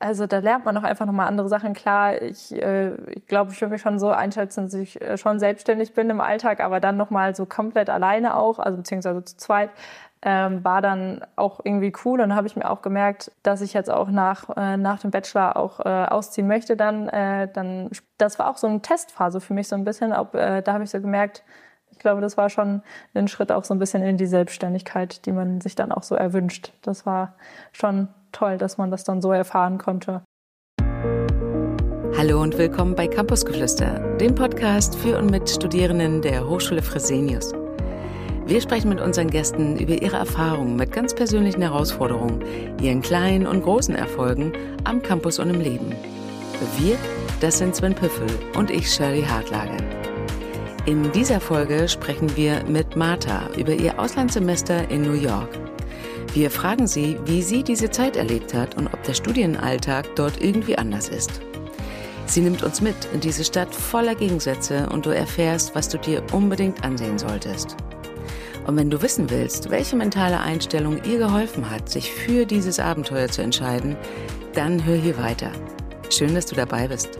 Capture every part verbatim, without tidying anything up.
also da lernt man auch einfach nochmal andere Sachen. Klar, ich, äh, ich glaube, ich würde mich schon so einschätzen, dass ich äh, schon selbstständig bin im Alltag, aber dann nochmal so komplett alleine auch, also beziehungsweise zu zweit, ähm, war dann auch irgendwie cool. Und dann habe ich mir auch gemerkt, dass ich jetzt auch nach, äh, nach dem Bachelor auch äh, ausziehen möchte. Dann, äh, dann, das war auch so eine Testphase für mich so ein bisschen. Ob, äh, da habe ich so gemerkt, ich glaube, das war schon ein Schritt auch so ein bisschen in die Selbstständigkeit, die man sich dann auch so erwünscht. Das war schon toll, dass man das dann so erfahren konnte. Hallo und willkommen bei Campusgeflüster, dem Podcast für und mit Studierenden der Hochschule Fresenius. Wir sprechen mit unseren Gästen über ihre Erfahrungen mit ganz persönlichen Herausforderungen, ihren kleinen und großen Erfolgen am Campus und im Leben. Wir, das sind Sven Püffel und ich, Shirley Hartlage. In dieser Folge sprechen wir mit Martha über ihr Auslandssemester in New York. Wir fragen sie, wie sie diese Zeit erlebt hat und ob der Studienalltag dort irgendwie anders ist. Sie nimmt uns mit in diese Stadt voller Gegensätze und du erfährst, was du dir unbedingt ansehen solltest. Und wenn du wissen willst, welche mentale Einstellung ihr geholfen hat, sich für dieses Abenteuer zu entscheiden, dann hör hier weiter. Schön, dass du dabei bist.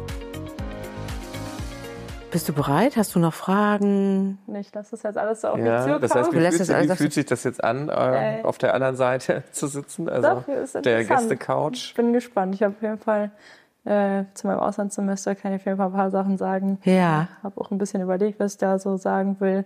Bist du bereit? Hast du noch Fragen? Nicht, dass das jetzt alles so auf ja, mich zukommt. Das heißt, wie, fühlt, das wie fühlt sich das jetzt an, äh, auf der anderen Seite zu sitzen? Also Doch, ist der Gäste-Couch? Ich bin gespannt. Ich habe auf jeden Fall äh, zu meinem Auslandssemester kann ich auf jeden Fall ein paar Sachen sagen. Ja. Ich habe auch ein bisschen überlegt, was ich da so sagen will.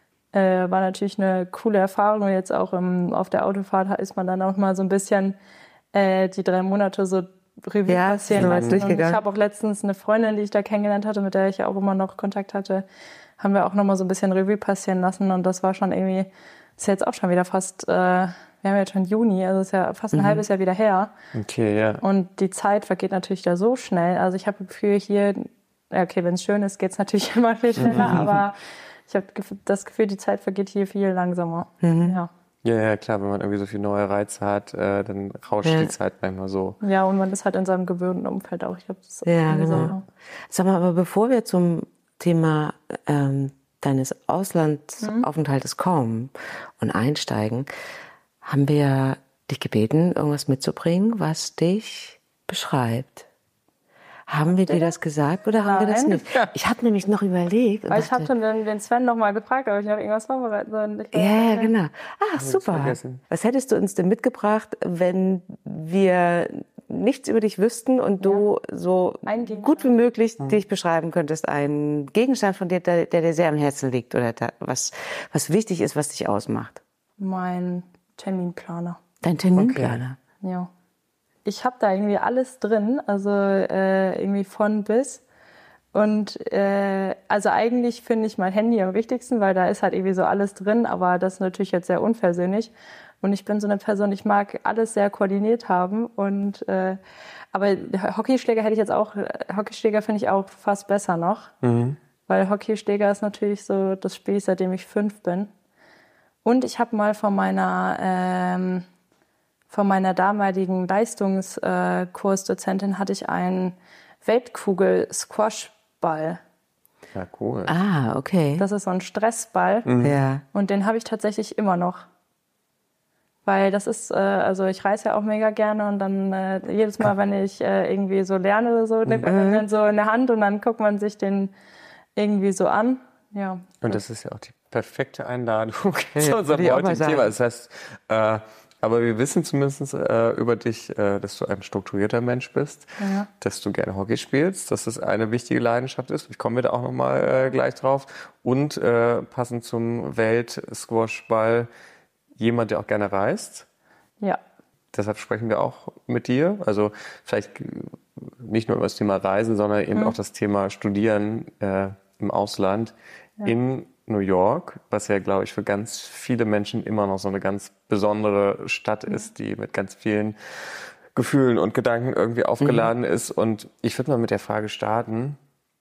Äh, war natürlich eine coole Erfahrung. Und jetzt auch im, auf der Autofahrt ist man dann auch mal so ein bisschen äh, die drei Monate so Revue ja, passieren lassen. Und ich habe auch letztens eine Freundin, die ich da kennengelernt hatte, mit der ich ja auch immer noch Kontakt hatte, haben wir auch noch mal so ein bisschen Revue passieren lassen. Und das war schon irgendwie, ist jetzt auch schon wieder fast, äh, wir haben jetzt schon Juni, also ist ja fast ein mhm. halbes Jahr wieder her. Okay, ja. Und die Zeit vergeht natürlich da so schnell. Also ich habe das Gefühl hier, okay, wenn es schön ist, geht es natürlich immer viel schneller, mhm. aber ich habe das Gefühl, die Zeit vergeht hier viel langsamer. Mhm. Ja. Ja, ja, klar, wenn man irgendwie so viele neue Reize hat, äh, dann rauscht ja. die Zeit manchmal so. Ja, und man ist halt in seinem gewöhnten Umfeld auch. Ich glaube, das ist ja, genau. So. Sag mal, aber bevor wir zum Thema ähm, deines Auslandsaufenthaltes mhm. kommen und einsteigen, haben wir dich gebeten, irgendwas mitzubringen, was dich beschreibt. Haben wir dir das gesagt oder haben Nein. wir das nicht? Ich habe nämlich noch überlegt. Weil ich habe schon den Sven noch mal gefragt, ob ich noch irgendwas vorbereiten soll. Ja, genau. Ah, super. Was hättest du uns denn mitgebracht, wenn wir nichts über dich wüssten und du ja. so gut wie möglich mhm. dich beschreiben könntest? Ein Gegenstand von dir, der, der dir sehr am Herzen liegt oder da, was, was wichtig ist, was dich ausmacht? Mein Terminplaner. Dein Terminplaner? Okay. Ja. Ich habe da irgendwie alles drin, also äh, irgendwie von bis. Und äh, also eigentlich finde ich mein Handy am wichtigsten, weil da ist halt irgendwie so alles drin, aber das ist natürlich jetzt sehr unpersönlich. Und ich bin so eine Person, ich mag alles sehr koordiniert haben. Und äh, aber Hockeyschläger hätte ich jetzt auch, Hockeyschläger finde ich auch fast besser noch. Mhm. Weil Hockeyschläger ist natürlich so das Spiel, seitdem ich fünf bin. Und ich habe mal von meiner ähm, Von meiner damaligen Leistungskursdozentin hatte ich einen Weltkugel-Squashball. Ja, cool. Ah, okay. Das ist so ein Stressball. Mhm. Ja. Und den habe ich tatsächlich immer noch. Weil das ist, äh, also ich reise ja auch mega gerne und dann äh, jedes Mal, wenn ich äh, irgendwie so lerne oder so, nimmt man den so in der Hand und dann guckt man sich den irgendwie so an. Ja. Und das ist ja auch die perfekte Einladung zu unserem heutigen Thema. Das heißt, äh, aber wir wissen zumindest äh, über dich, äh, dass du ein strukturierter Mensch bist, ja. dass du gerne Hockey spielst, dass das eine wichtige Leidenschaft ist. Ich komme da auch noch mal äh, gleich drauf. Und äh, passend zum Welt-Squashball, jemand, der auch gerne reist. Ja. Deshalb sprechen wir auch mit dir. Also vielleicht nicht nur über das Thema Reisen, sondern eben mhm. auch das Thema Studieren äh, im Ausland ja. in New York, was ja, glaube ich, für ganz viele Menschen immer noch so eine ganz besondere Stadt mhm. ist, die mit ganz vielen Gefühlen und Gedanken irgendwie aufgeladen mhm. ist. Und ich würde mal mit der Frage starten,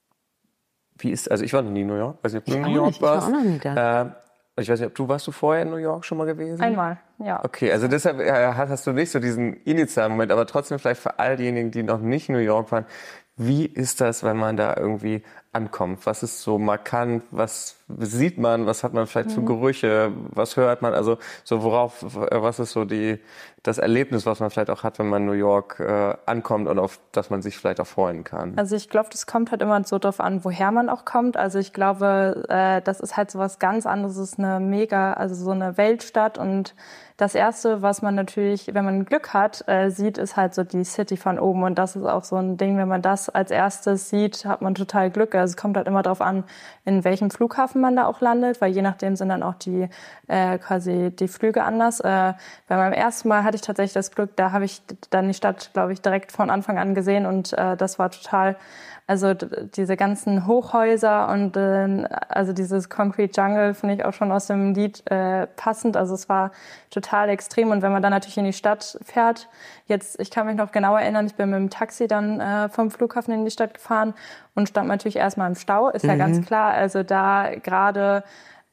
wie ist, also ich war noch nie in New York, weiß nicht, ob du in New York nicht, warst. Ich war auch noch nie da. Äh, ich weiß nicht, ob du, warst du vorher in New York schon mal gewesen? Einmal, ja. Okay, also deshalb äh, hast du nicht so diesen initialen Moment, aber trotzdem vielleicht für all diejenigen, die noch nicht in New York waren, wie ist das, wenn man da irgendwie ankommt? Was ist so markant? Was sieht man? Was hat man vielleicht für Gerüche? Was hört man? Also so worauf, was ist so die, das Erlebnis, was man vielleicht auch hat, wenn man in New York äh, ankommt und auf das man sich vielleicht auch freuen kann? Also ich glaube, das kommt halt immer so drauf an, woher man auch kommt. Also ich glaube, äh, das ist halt so was ganz anderes. Es ist eine mega, also so eine Weltstadt. Und das Erste, was man natürlich, wenn man Glück hat, äh, sieht, ist halt so die City von oben. Und das ist auch so ein Ding, wenn man das als erstes sieht, hat man total Glück. Also es kommt halt immer darauf an, in welchem Flughafen man da auch landet, weil je nachdem sind dann auch die äh, quasi die Flüge anders. Äh, bei meinem ersten Mal hatte ich tatsächlich das Glück, da habe ich dann die Stadt, glaube ich, direkt von Anfang an gesehen und äh, das war total, also d- diese ganzen Hochhäuser und äh, also dieses Concrete Jungle finde ich auch schon aus dem Lied äh, passend. Also es war total extrem und wenn man dann natürlich in die Stadt fährt, jetzt, ich kann mich noch genau erinnern, ich bin mit dem Taxi dann äh, vom Flughafen in die Stadt gefahren und stand natürlich erstmal im Stau, ist ja ganz klar. Also da gerade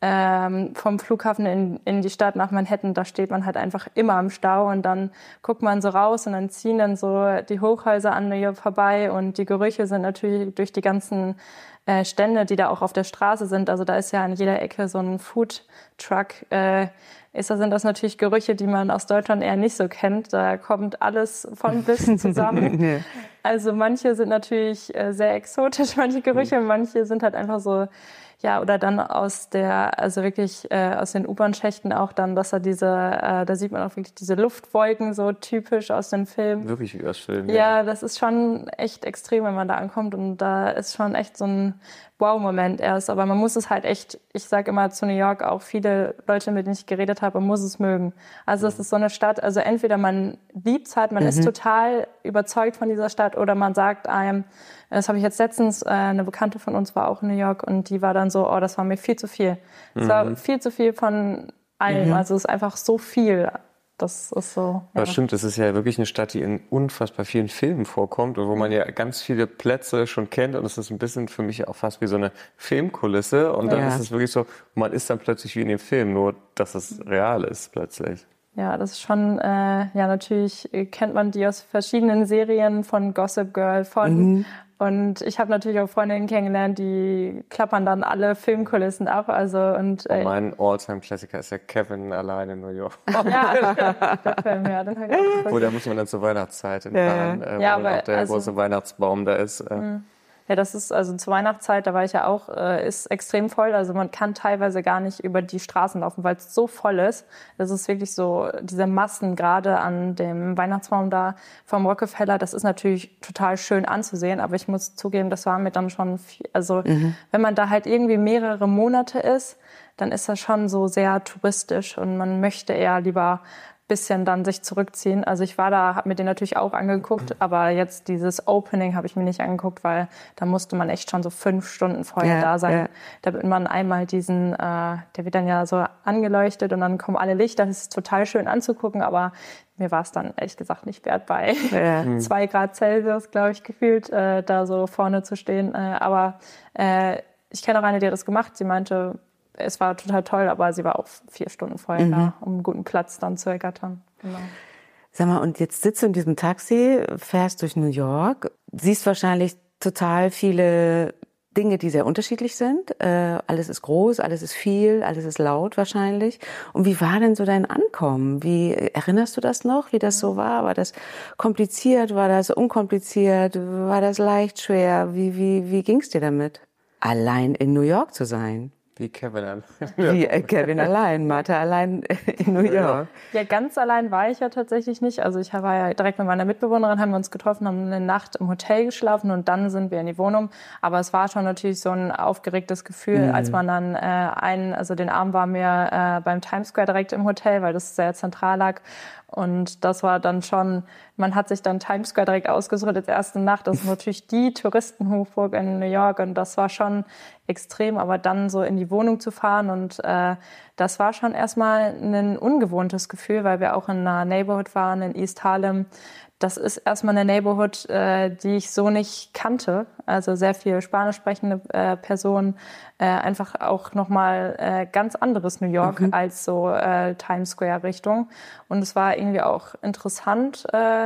ähm, vom Flughafen in, in die Stadt nach Manhattan, da steht man halt einfach immer im Stau und dann guckt man so raus und dann ziehen dann so die Hochhäuser an mir vorbei und die Gerüche sind natürlich durch die ganzen äh, Stände, die da auch auf der Straße sind. Also da ist ja an jeder Ecke so ein Food Truck. Äh, ist, da sind das natürlich Gerüche, die man aus Deutschland eher nicht so kennt. Da kommt alles von bis zusammen. Also manche sind natürlich äh, sehr exotisch, manche Gerüche, manche sind halt einfach so, ja, oder dann aus der, also wirklich äh, aus den U-Bahn-Schächten auch dann, dass da diese, äh, da sieht man auch wirklich diese Luftwolken so typisch aus den Filmen. Wirklich wie aus Filmen. Ja, das ist schon echt extrem, wenn man da ankommt und da ist schon echt so ein Wow-Moment erst. Aber man muss es halt echt, ich sage immer zu New York auch viele Leute, mit denen ich geredet habe, man muss es mögen. Also es ist so eine Stadt, also entweder man liebt es halt, man mhm. ist total überzeugt von dieser Stadt oder man sagt einem, das habe ich jetzt letztens, äh, eine Bekannte von uns war auch in New York und die war dann so, oh, das war mir viel zu viel. Es mhm. war viel zu viel von allem, mhm. also es ist einfach so viel. Das ist so. Ja. Das stimmt, es ist ja wirklich eine Stadt, die in unfassbar vielen Filmen vorkommt und wo man ja ganz viele Plätze schon kennt und es ist ein bisschen für mich auch fast wie so eine Filmkulisse und dann ja. ist es wirklich so, man ist dann plötzlich wie in dem Film, nur dass es real ist plötzlich. Ja, das ist schon, äh, ja natürlich kennt man die aus verschiedenen Serien von Gossip Girl, von mhm. Und ich habe natürlich auch Freundinnen kennengelernt, die klappern dann alle Filmkulissen ab. Also und, äh, und mein All-Time-Klassiker ist ja Kevin allein in New York. Ja, der Film, ja, den habe ich auch. Oh, da muss man dann zur Weihnachtszeit hinfahren, ja, äh, wo ja, aber, auch der also, große Weihnachtsbaum da ist. Äh. Mh. Ja, das ist also zur Weihnachtszeit, da war ich ja auch, äh, ist extrem voll. Also man kann teilweise gar nicht über die Straßen laufen, weil es so voll ist. Das ist wirklich so, diese Massen gerade an dem Weihnachtsbaum da vom Rockefeller, das ist natürlich total schön anzusehen. Aber ich muss zugeben, das war mir dann schon viel, also mhm. wenn man da halt irgendwie mehrere Monate ist, dann ist das schon so sehr touristisch und man möchte eher lieber bisschen dann sich zurückziehen. Also ich war da, habe mir den natürlich auch angeguckt, aber jetzt dieses Opening habe ich mir nicht angeguckt, weil da musste man echt schon so fünf Stunden vorher ja, da sein, ja. damit man einmal diesen, äh, der wird dann ja so angeleuchtet und dann kommen alle Lichter, das ist total schön anzugucken, aber mir war es dann ehrlich gesagt nicht wert, bei ja. zwei Grad Celsius, glaube ich, gefühlt, äh, da so vorne zu stehen. Äh, aber äh, ich kenne auch eine, die hat das gemacht, sie meinte, es war total toll, aber sie war auch vier Stunden vorher mhm. da, um einen guten Platz dann zu ergattern. Genau. Sag mal, und jetzt sitzt du in diesem Taxi, fährst durch New York, siehst wahrscheinlich total viele Dinge, die sehr unterschiedlich sind. Äh, alles ist groß, alles ist viel, alles ist laut wahrscheinlich. Und wie war denn so dein Ankommen? Wie erinnerst du das noch, wie das so war? War das kompliziert? War das unkompliziert? War das leicht, schwer? Wie, wie, wie ging's dir damit? Allein in New York zu sein? Wie Kevin allein. Wie Kevin allein, Martha allein in New York. Ja, ganz allein war ich ja tatsächlich nicht. Also ich war ja direkt mit meiner Mitbewohnerin, haben wir uns getroffen, haben eine Nacht im Hotel geschlafen und dann sind wir in die Wohnung. Aber es war schon natürlich so ein aufgeregtes Gefühl, mhm. als man dann äh, einen, also den Abend waren wir äh, beim Times Square direkt im Hotel, weil das sehr zentral lag. Und das war dann schon, man hat sich dann Times Square direkt ausgesucht als erste Nacht. Das ist natürlich die Touristenhochburg in New York und das war schon extrem. Aber dann so in die Wohnung zu fahren und äh, das war schon erstmal ein ungewohntes Gefühl, weil wir auch in einer Neighborhood waren in East Harlem. Das ist erstmal eine Neighborhood, äh, die ich so nicht kannte. Also sehr viel spanisch sprechende äh, Personen. Äh, einfach auch nochmal äh, ganz anderes New York mhm. als so äh, Times Square Richtung. Und es war irgendwie auch interessant, äh,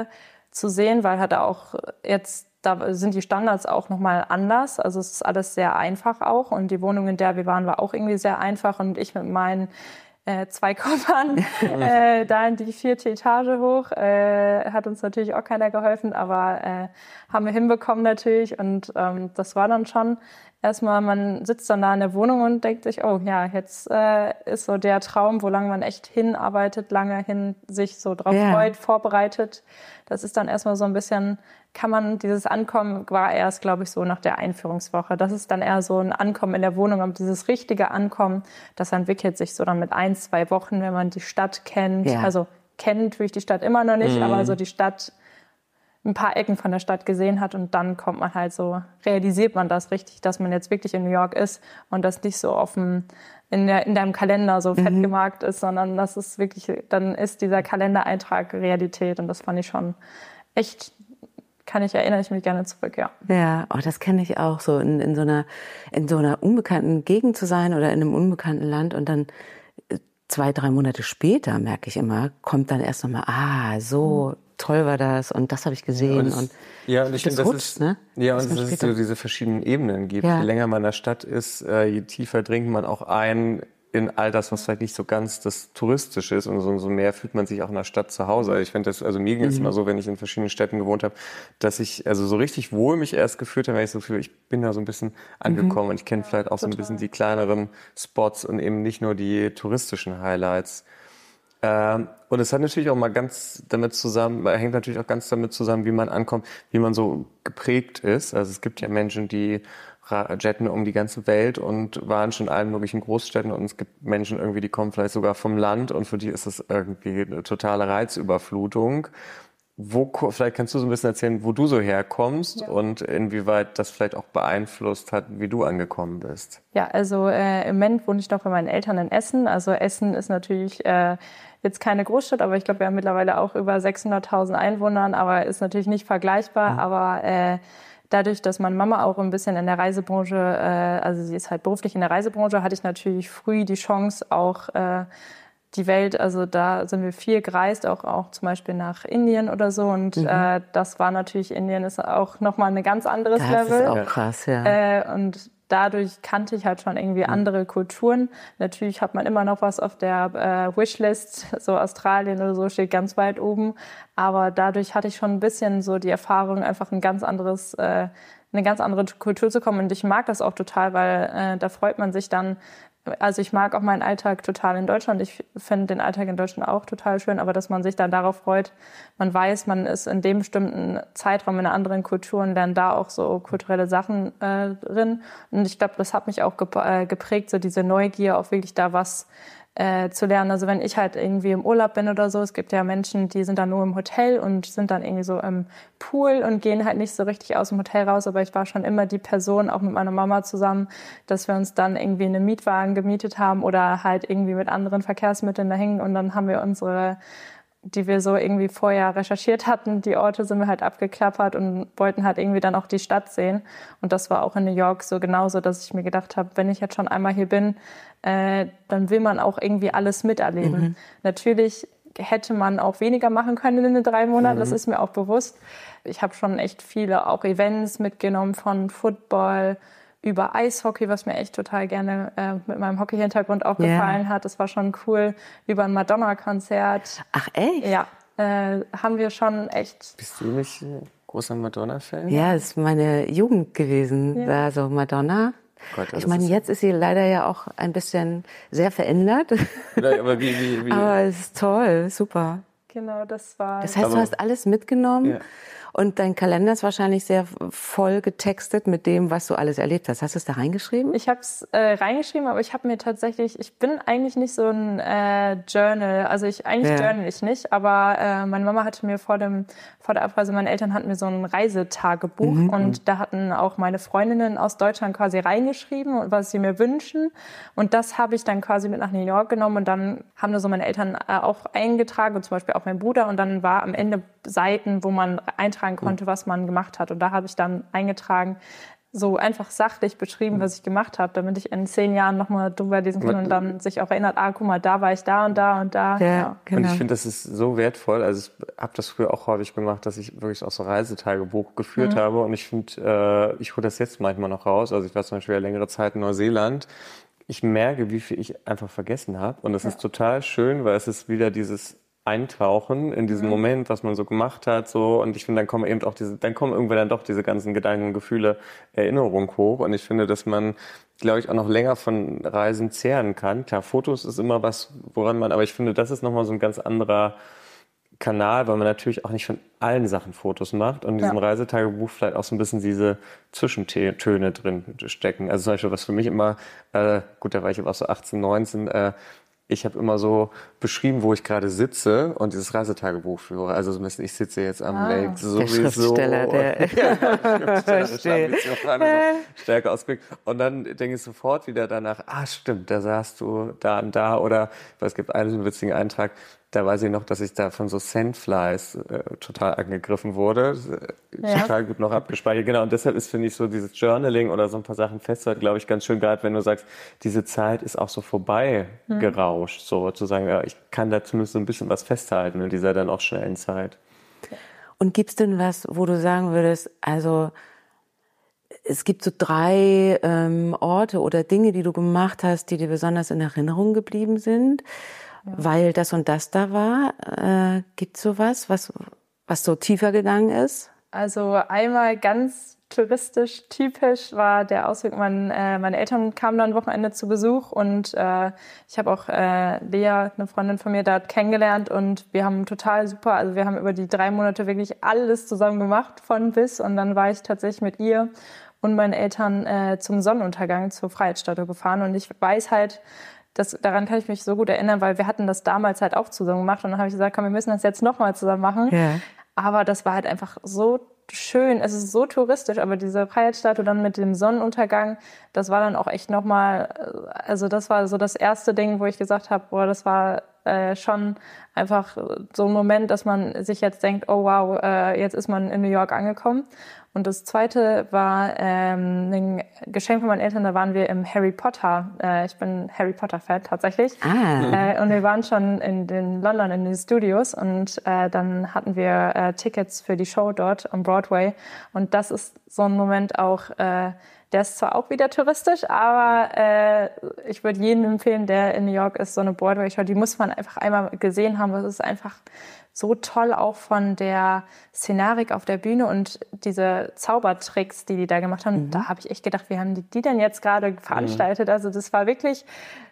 zu sehen, weil halt auch jetzt, da sind die Standards auch nochmal anders. Also es ist alles sehr einfach auch und die Wohnung, in der wir waren, war auch irgendwie sehr einfach und ich mit meinen äh, zwei Koffern äh, da in die vierte Etage hoch. Äh, hat uns natürlich auch keiner geholfen, aber äh, haben wir hinbekommen natürlich und ähm, das war dann schon erstmal, man sitzt dann da in der Wohnung und denkt sich, oh ja, jetzt äh, ist so der Traum, wo lange man echt hinarbeitet, lange hin sich so drauf ja. freut, vorbereitet. Das ist dann erstmal so ein bisschen, kann man, dieses Ankommen war erst, glaube ich, so nach der Einführungswoche. Das ist dann eher so ein Ankommen in der Wohnung, aber dieses richtige Ankommen, das entwickelt sich so dann mit ein, zwei Wochen, wenn man die Stadt kennt. Ja. Also kennt tue ich die Stadt immer noch nicht, Mhm. aber so die Stadt, ein paar Ecken von der Stadt gesehen hat und dann kommt man halt so, realisiert man das richtig, dass man jetzt wirklich in New York ist und das nicht so offen in, der, in deinem Kalender so fett gemarkt ist, sondern das ist wirklich, dann ist dieser Kalendereintrag Realität und das fand ich schon echt, kann ich, erinnere ich mich gerne zurück, ja. Ja, oh, das kenne ich auch, so in, in so einer, in so einer unbekannten Gegend zu sein oder in einem unbekannten Land und dann zwei, drei Monate später, merke ich immer, kommt dann erst nochmal, ah, so toll war das und das habe ich gesehen. Und es, und ja, und ich das finde, das rutscht, ist, ne? ja, Das und kommt dass es später. so diese verschiedenen Ebenen gibt. Ja. Je länger man in der Stadt ist, äh, je tiefer dringt man auch ein in all das, was vielleicht nicht so ganz das Touristische ist und so, so mehr fühlt man sich auch in der Stadt zu Hause. Also ich finde das, also mir ging es Mhm. immer so, wenn ich in verschiedenen Städten gewohnt habe, dass ich also so richtig wohl mich erst gefühlt habe, weil ich so fühle, ich bin da so ein bisschen angekommen und ich kenne vielleicht auch so ein bisschen die kleineren Spots und eben nicht nur die touristischen Highlights. Ähm, und es hat natürlich auch mal ganz damit zusammen, hängt natürlich auch ganz damit zusammen, wie man ankommt, wie man so geprägt ist. Also es gibt ja Menschen, die jetten um die ganze Welt und waren schon in allen möglichen Großstädten und es gibt Menschen irgendwie, die kommen vielleicht sogar vom Land und für die ist das irgendwie eine totale Reizüberflutung. Wo, vielleicht kannst du so ein bisschen erzählen, wo du so herkommst ja. und inwieweit das vielleicht auch beeinflusst hat, wie du angekommen bist. Ja, also äh, im Moment wohne ich noch bei meinen Eltern in Essen. Also Essen ist natürlich äh, jetzt keine Großstadt, aber ich glaube, wir haben mittlerweile auch über sechshunderttausend Einwohnern, aber ist natürlich nicht vergleichbar. Mhm. Aber äh, dadurch, dass meine Mama auch ein bisschen in der Reisebranche, äh, also sie ist halt beruflich in der Reisebranche, hatte ich natürlich früh die Chance, auch äh, die Welt, also da sind wir viel gereist, auch, auch zum Beispiel nach Indien oder so. Und mhm. äh, das war natürlich, Indien ist auch nochmal ein ganz anderes das Level. Das ist auch krass, ja. Äh, und dadurch kannte ich halt schon irgendwie mhm. andere Kulturen. Natürlich hat man immer noch was auf der äh, Wishlist, so Australien oder so steht ganz weit oben. Aber dadurch hatte ich schon ein bisschen so die Erfahrung, einfach ein ganz anderes, äh, eine ganz andere Kultur zu kommen. Und ich mag das auch total, weil äh, da freut man sich dann. Also ich mag auch meinen Alltag total in Deutschland. Ich finde den Alltag in Deutschland auch total schön, aber dass man sich dann darauf freut, man weiß, man ist in dem bestimmten Zeitraum in einer anderen Kultur und lernt da auch so kulturelle Sachen äh, drin. Und ich glaube, das hat mich auch geprägt, so diese Neugier, auch wirklich da was äh, zu lernen. Also wenn ich halt irgendwie im Urlaub bin oder so, es gibt ja Menschen, die sind dann nur im Hotel und sind dann irgendwie so im Pool und gehen halt nicht so richtig aus dem Hotel raus, aber ich war schon immer die Person, auch mit meiner Mama zusammen, dass wir uns dann irgendwie einen Mietwagen gemietet haben oder halt irgendwie mit anderen Verkehrsmitteln da hängen und dann haben wir unsere, die wir so irgendwie vorher recherchiert hatten, die Orte sind wir halt abgeklappert und wollten halt irgendwie dann auch die Stadt sehen. Und das war auch in New York so genauso, dass ich mir gedacht habe, wenn ich jetzt schon einmal hier bin, äh, dann will man auch irgendwie alles miterleben. Mhm. Natürlich hätte man auch weniger machen können in den drei Monaten, mhm. das ist mir auch bewusst. Ich habe schon echt viele auch Events mitgenommen von Football über Eishockey, was mir echt total gerne äh, mit meinem Hockey-Hintergrund auch yeah. gefallen hat. Das war schon cool. Über ein Madonna-Konzert. Ach echt? Ja, äh, haben wir schon echt... Bist du nicht ein großer Madonna-Fan? Ja, das ist meine Jugend gewesen, ja. da so Madonna. Gott, ich meine, jetzt ist sie leider ja auch ein bisschen sehr verändert. Ja, aber wie, wie, wie? Aber es ist toll, super. Genau, das war... Das heißt, aber, du hast alles mitgenommen? Ja. Und dein Kalender ist wahrscheinlich sehr voll getextet mit dem, was du alles erlebt hast. Hast du es da reingeschrieben? Ich habe es äh, reingeschrieben, aber ich habe mir tatsächlich, ich bin eigentlich nicht so ein äh, Journal, also ich eigentlich ja. journal ich nicht, aber äh, meine Mama hatte mir vor dem vor der Abreise, meine Eltern hatten mir so ein Reisetagebuch mhm. und da hatten auch meine Freundinnen aus Deutschland quasi reingeschrieben, was sie mir wünschen und das habe ich dann quasi mit nach New York genommen und dann haben da so meine Eltern äh, auch eingetragen und zum Beispiel auch mein Bruder und dann war am Ende Seiten, wo man eintragen konnte, was man gemacht hat. Und da habe ich dann eingetragen, so einfach sachlich beschrieben, was ich gemacht habe, damit ich in zehn Jahren nochmal drüber lesen kann und dann sich auch erinnert, ah, guck mal, da war ich da und da und da. Ja, ja. Genau. Und ich finde, das ist so wertvoll. Also ich habe das früher auch häufig gemacht, dass ich wirklich auch so Reisetagebuch geführt mhm. habe. Und ich finde, äh, ich hole das jetzt manchmal noch raus. Also ich war zum Beispiel ja längere Zeit in Neuseeland. Ich merke, wie viel ich einfach vergessen habe. Und das ja. ist total schön, weil es ist wieder dieses Eintauchen in diesen mhm. Moment, was man so gemacht hat, so. Und ich finde, dann kommen eben auch diese, dann kommen irgendwann dann doch diese ganzen Gedanken, Gefühle, Erinnerungen hoch. Und ich finde, dass man, glaube ich, auch noch länger von Reisen zehren kann. Klar, Fotos ist immer was, woran man, aber ich finde, das ist nochmal so ein ganz anderer Kanal, weil man natürlich auch nicht von allen Sachen Fotos macht und in diesem ja. Reisetagebuch vielleicht auch so ein bisschen diese Zwischentöne drin stecken. Also zum Beispiel, was für mich immer, äh, gut, da war ich aber auch so achtzehn, neunzehn, äh, ich habe immer so beschrieben, wo ich gerade sitze und dieses Reisetagebuch führe. Also so ein bisschen, ich sitze jetzt am ah, Lake sowieso. Der Schriftsteller, der ja, Schriftsteller, stärker ausgeprägt. Und dann denke ich sofort wieder danach, ah stimmt, da saßt du da und da. Oder es gibt einen witzigen Eintrag, da weiß ich noch, dass ich da von so Sandflies äh, total angegriffen wurde. Ja. Total gut noch abgespeichert. Genau, und deshalb ist, finde ich, so dieses Journaling oder so ein paar Sachen festhalten, glaube ich, ganz schön, gerade wenn du sagst, diese Zeit ist auch so vorbei hm. gerauscht, so zu sagen, ja, ich kann da zumindest so ein bisschen was festhalten in dieser dann auch schnellen Zeit. Und gibt's denn was, wo du sagen würdest, also es gibt so drei ähm, Orte oder Dinge, die du gemacht hast, die dir besonders in Erinnerung geblieben sind? Ja. Weil das und das da war, äh, gibt's sowas, was, was so tiefer gegangen ist? Also einmal ganz touristisch typisch war der Ausflug, mein, äh, meine Eltern kamen dann am Wochenende zu Besuch und äh, ich habe auch äh, Lea, eine Freundin von mir, dort kennengelernt und wir haben total super, also wir haben über die drei Monate wirklich alles zusammen gemacht, von bis, und dann war ich tatsächlich mit ihr und meinen Eltern äh, zum Sonnenuntergang zur Freiheitsstatue gefahren und ich weiß halt, Das, daran kann ich mich so gut erinnern, weil wir hatten das damals halt auch zusammen gemacht und dann habe ich gesagt, komm, wir müssen das jetzt nochmal zusammen machen. Ja. Aber das war halt einfach so schön, es ist so touristisch, aber diese Freiheitsstatue dann mit dem Sonnenuntergang, das war dann auch echt nochmal, also das war so das erste Ding, wo ich gesagt habe, boah, das war äh, schon einfach so ein Moment, dass man sich jetzt denkt, oh wow, äh, jetzt ist man in New York angekommen. Und das zweite war ähm, ein Geschenk von meinen Eltern, da waren wir im Harry Potter. Äh, ich bin Harry Potter-Fan tatsächlich. Ah. Äh, und wir waren schon in den London in den Studios und äh, dann hatten wir äh, Tickets für die Show dort am Broadway. Und das ist so ein Moment auch, äh, der ist zwar auch wieder touristisch, aber äh, ich würde jedem empfehlen, der in New York ist, so eine Broadway-Show, die muss man einfach einmal gesehen haben. Das ist einfach so toll auch von der Szenarik auf der Bühne und diese Zaubertricks, die die da gemacht haben. Mhm. Da habe ich echt gedacht, wie haben die die denn jetzt gerade veranstaltet? Mhm. Also das war wirklich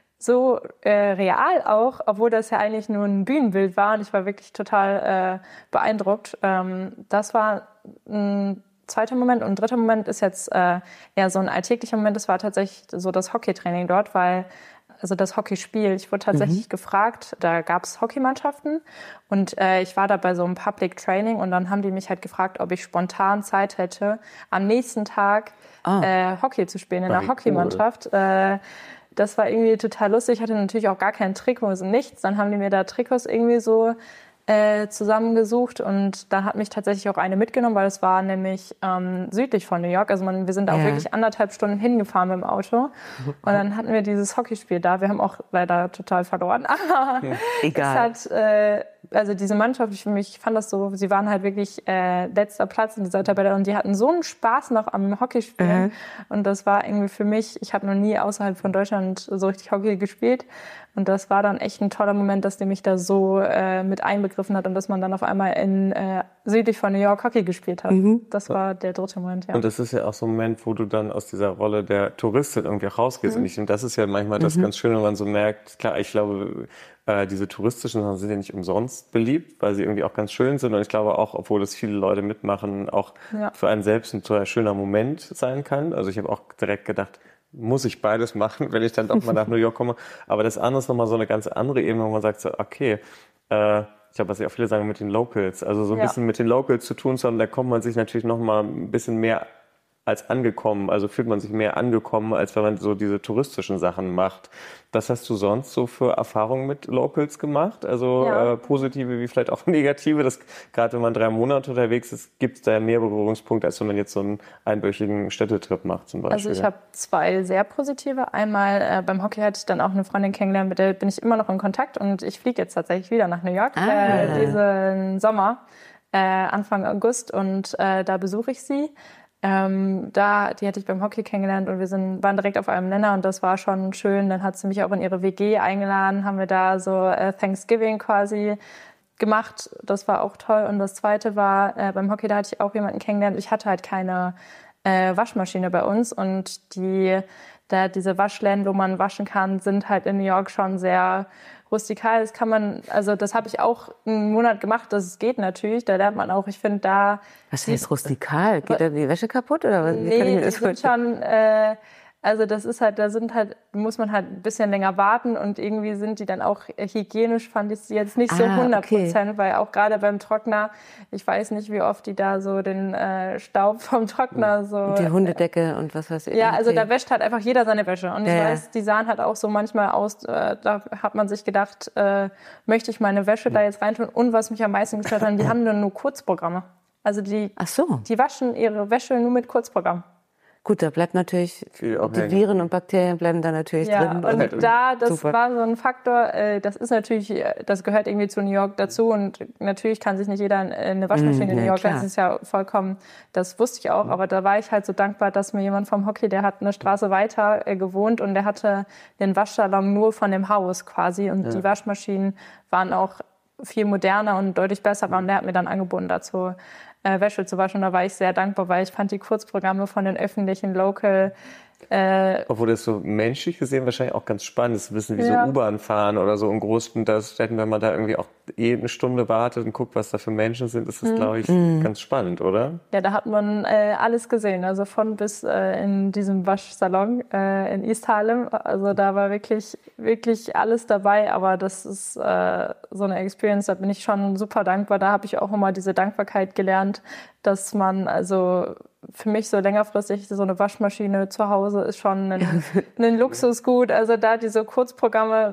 so äh, real auch, obwohl das ja eigentlich nur ein Bühnenbild war. Und ich war wirklich total äh, beeindruckt. Ähm, das war ein zweiter Moment. Und ein dritter Moment ist jetzt äh, eher so ein alltäglicher Moment. Das war tatsächlich so das Hockeytraining dort, weil also das Hockeyspiel. Ich wurde tatsächlich mhm. gefragt, da gab es Hockeymannschaften und äh, ich war da bei so einem Public Training und dann haben die mich halt gefragt, ob ich spontan Zeit hätte, am nächsten Tag oh. äh, Hockey zu spielen in einer Hockeymannschaft. Cool. Äh, das war irgendwie total lustig. Ich hatte natürlich auch gar keinen Trikot, nichts. Dann haben die mir da Trikots irgendwie so äh, zusammengesucht und da hat mich tatsächlich auch eine mitgenommen, weil es war nämlich ähm, südlich von New York. Also man, wir sind da ja. auch wirklich anderthalb Stunden hingefahren mit dem Auto und dann hatten wir dieses Hockeyspiel da. Wir haben auch leider total verloren, aber egal. Es hat, äh, also diese Mannschaft, ich, ich fand das so, sie waren halt wirklich äh, letzter Platz in dieser Tabelle und die hatten so einen Spaß noch am Hockeyspielen mhm. und das war irgendwie für mich, ich habe noch nie außerhalb von Deutschland so richtig Hockey gespielt und das war dann echt ein toller Moment, dass die mich da so äh, mit einbegriffen hat und dass man dann auf einmal in äh, südlich von New York Hockey gespielt hat. Mhm. Das war der dritte Moment, ja. Und das ist ja auch so ein Moment, wo du dann aus dieser Rolle der Touristin irgendwie rausgehst. Mhm. Und ich finde, das ist ja manchmal das mhm. ganz Schöne, wenn man so merkt, klar, ich glaube, äh, diese touristischen Sachen sind ja nicht umsonst beliebt, weil sie irgendwie auch ganz schön sind. Und ich glaube auch, obwohl das viele Leute mitmachen, auch ja. für einen selbst ein total schöner Moment sein kann. Also ich habe auch direkt gedacht, muss ich beides machen, wenn ich dann doch mal nach New York komme. Aber das andere ist nochmal so eine ganz andere Ebene, wo man sagt so, okay, äh, ich glaube, was ja auch viele sagen mit den Locals, also so ein ja. bisschen mit den Locals zu tun zu haben, da kommt man sich natürlich nochmal ein bisschen mehr als angekommen. Also fühlt man sich mehr angekommen, als wenn man so diese touristischen Sachen macht. Was hast du sonst so für Erfahrungen mit Locals gemacht? Also Ja. äh, positive wie vielleicht auch negative. Das, gerade wenn man drei Monate unterwegs ist, gibt es da ja mehr Berührungspunkte, als wenn man jetzt so einen einwöchigen Städtetrip macht zum Beispiel. Also ich habe zwei sehr positive. Einmal äh, beim Hockey hatte ich dann auch eine Freundin kennengelernt, mit der bin ich immer noch in Kontakt. Und ich fliege jetzt tatsächlich wieder nach New York Ah. äh, diesen Sommer, äh, Anfang August. Und äh, da besuche ich sie. Ähm, da, die hatte ich beim Hockey kennengelernt und wir sind, waren direkt auf einem Nenner und das war schon schön. Dann hat sie mich auch in ihre W G eingeladen, haben wir da so äh, Thanksgiving quasi gemacht. Das war auch toll. Und das Zweite war, äh, beim Hockey, da hatte ich auch jemanden kennengelernt. Ich hatte halt keine äh, Waschmaschine bei uns und die, da diese Waschläden, wo man waschen kann, sind halt in New York schon sehr rustikal. Das kann man, also das habe ich auch einen Monat gemacht, das geht natürlich, da lernt man auch, ich finde da... Was heißt rustikal? Geht da die Wäsche kaputt oder was? Wie Nee, kann ich mir die das sind vorstellen? schon, äh, also das ist halt, da sind halt, muss man halt ein bisschen länger warten und irgendwie sind die dann auch hygienisch, fand ich sie jetzt nicht so Ah, hundert Prozent, okay. weil auch gerade beim Trockner, ich weiß nicht, wie oft die da so den äh, Staub vom Trockner so... Die Hundedecke und was weiß ich. Ja, also Okay. da wäscht halt einfach jeder seine Wäsche. Und ich Ja, ja. weiß, die sahen halt auch so manchmal aus, äh, da hat man sich gedacht, äh, möchte ich meine Wäsche da jetzt reintun? Und was mich am meisten gestört hat, die haben dann nur Kurzprogramme. Also die, Ach so. die waschen ihre Wäsche nur mit Kurzprogramm. Gut, da bleibt natürlich, Viel auch die hängen. Viren und Bakterien bleiben da natürlich Ja, drin. und da, das Super. war so ein Faktor, äh, das ist natürlich, äh, das gehört irgendwie zu New York dazu und natürlich kann sich nicht jeder eine Waschmaschine Mm, in New ja, York, klar. das ist ja vollkommen, das wusste ich auch, aber da war ich halt so dankbar, dass mir jemand vom Hockey, der hat eine Straße weiter äh, gewohnt und der hatte den Waschsalon nur von dem Haus quasi und die Waschmaschinen waren auch viel moderner und deutlich besser und der hat mir dann angeboten dazu, äh, Wäsche zu waschen und da war ich sehr dankbar, weil ich fand die Kurzprogramme von den öffentlichen Local Äh, Obwohl das so menschlich gesehen wahrscheinlich auch ganz spannend ist, zu wissen, wie Ja. so U-Bahn fahren oder so in großen Städten, wenn man da irgendwie auch eh eine Stunde wartet und guckt, was da für Menschen sind, ist das, glaube ich, ganz spannend, oder? Ja, da hat man äh, alles gesehen, also von bis äh, in diesem Waschsalon äh, in East Harlem. Also da war wirklich, wirklich alles dabei, aber das ist äh, so eine Experience, da bin ich schon super dankbar. Da habe ich auch immer diese Dankbarkeit gelernt, dass man, also für mich so längerfristig so eine Waschmaschine zu Hause ist schon ein, ein Luxusgut. Also da diese Kurzprogramme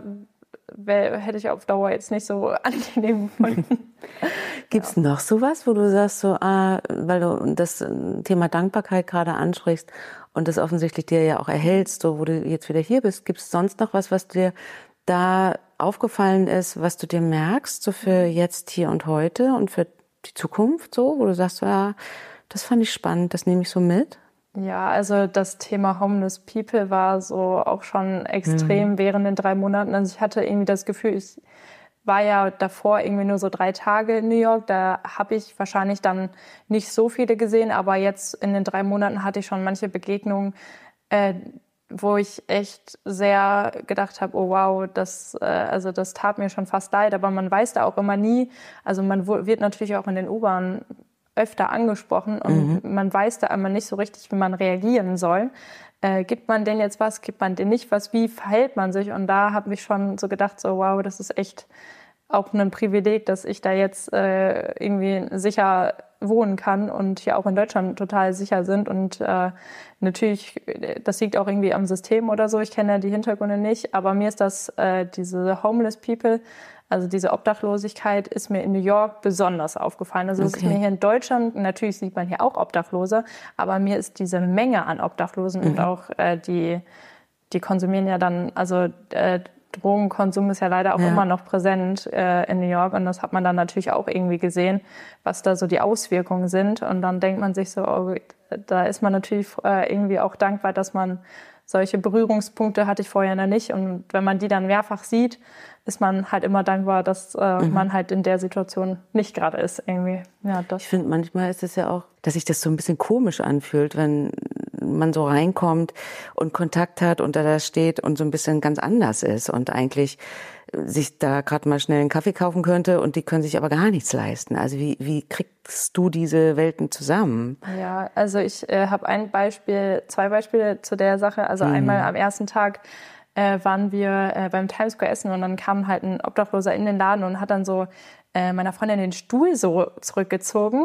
wär, hätte ich auf Dauer jetzt nicht so angenehm gefunden. Gibt es noch sowas, wo du sagst, so, ah, weil du das Thema Dankbarkeit gerade ansprichst und das offensichtlich dir ja auch erhältst, so, wo du jetzt wieder hier bist, gibt es sonst noch was, was dir da aufgefallen ist, was du dir merkst, so für jetzt, hier und heute und für die Zukunft, so, wo du sagst, ja, das fand ich spannend, das nehme ich so mit? Ja, also das Thema Homeless People war so auch schon extrem mhm. während den drei Monaten. Also ich hatte irgendwie das Gefühl, ich war ja davor irgendwie nur so drei Tage in New York. Da habe ich wahrscheinlich dann nicht so viele gesehen, aber jetzt in den drei Monaten hatte ich schon manche Begegnungen, äh, wo ich echt sehr gedacht habe, oh wow, das, äh, also das tat mir schon fast leid. Aber man weiß da auch immer nie, also man wird natürlich auch in den U-Bahnen öfter angesprochen und mhm. man weiß da immer nicht so richtig, wie man reagieren soll. Äh, gibt man denen jetzt was, gibt man denen nicht was, wie verhält man sich? Und da habe ich schon so gedacht, so wow, das ist echt auch ein Privileg, dass ich da jetzt äh, irgendwie sicher wohnen kann und hier auch in Deutschland total sicher sind. Und äh, natürlich, das liegt auch irgendwie am System oder so, ich kenne ja die Hintergründe nicht, aber mir ist das, äh, diese Homeless People, also diese Obdachlosigkeit ist mir in New York besonders aufgefallen. Also es Okay. ist mir hier in Deutschland, natürlich sieht man hier auch Obdachlose, aber mir ist diese Menge an Obdachlosen mhm. und auch äh, die, die konsumieren ja dann, also äh, Drogenkonsum ist ja leider auch ja. immer noch präsent äh, in New York und das hat man dann natürlich auch irgendwie gesehen, was da so die Auswirkungen sind und dann denkt man sich so, oh, da ist man natürlich äh, irgendwie auch dankbar, dass man solche Berührungspunkte hatte ich vorher noch nicht und wenn man die dann mehrfach sieht, ist man halt immer dankbar, dass äh, mhm. man halt in der Situation nicht gerade ist irgendwie. Ja, das. Ich finde, manchmal ist es ja auch, dass sich das so ein bisschen komisch anfühlt, wenn man so reinkommt und Kontakt hat und da, da steht und so ein bisschen ganz anders ist und eigentlich sich da gerade mal schnell einen Kaffee kaufen könnte und die können sich aber gar nichts leisten. Also wie, wie kriegst du diese Welten zusammen? Ja, also ich äh, habe ein Beispiel, zwei Beispiele zu der Sache. Also mhm. einmal am ersten Tag äh, waren wir äh, beim Times Square essen und dann kam halt ein Obdachloser in den Laden und hat dann so äh, meiner Freundin den Stuhl so zurückgezogen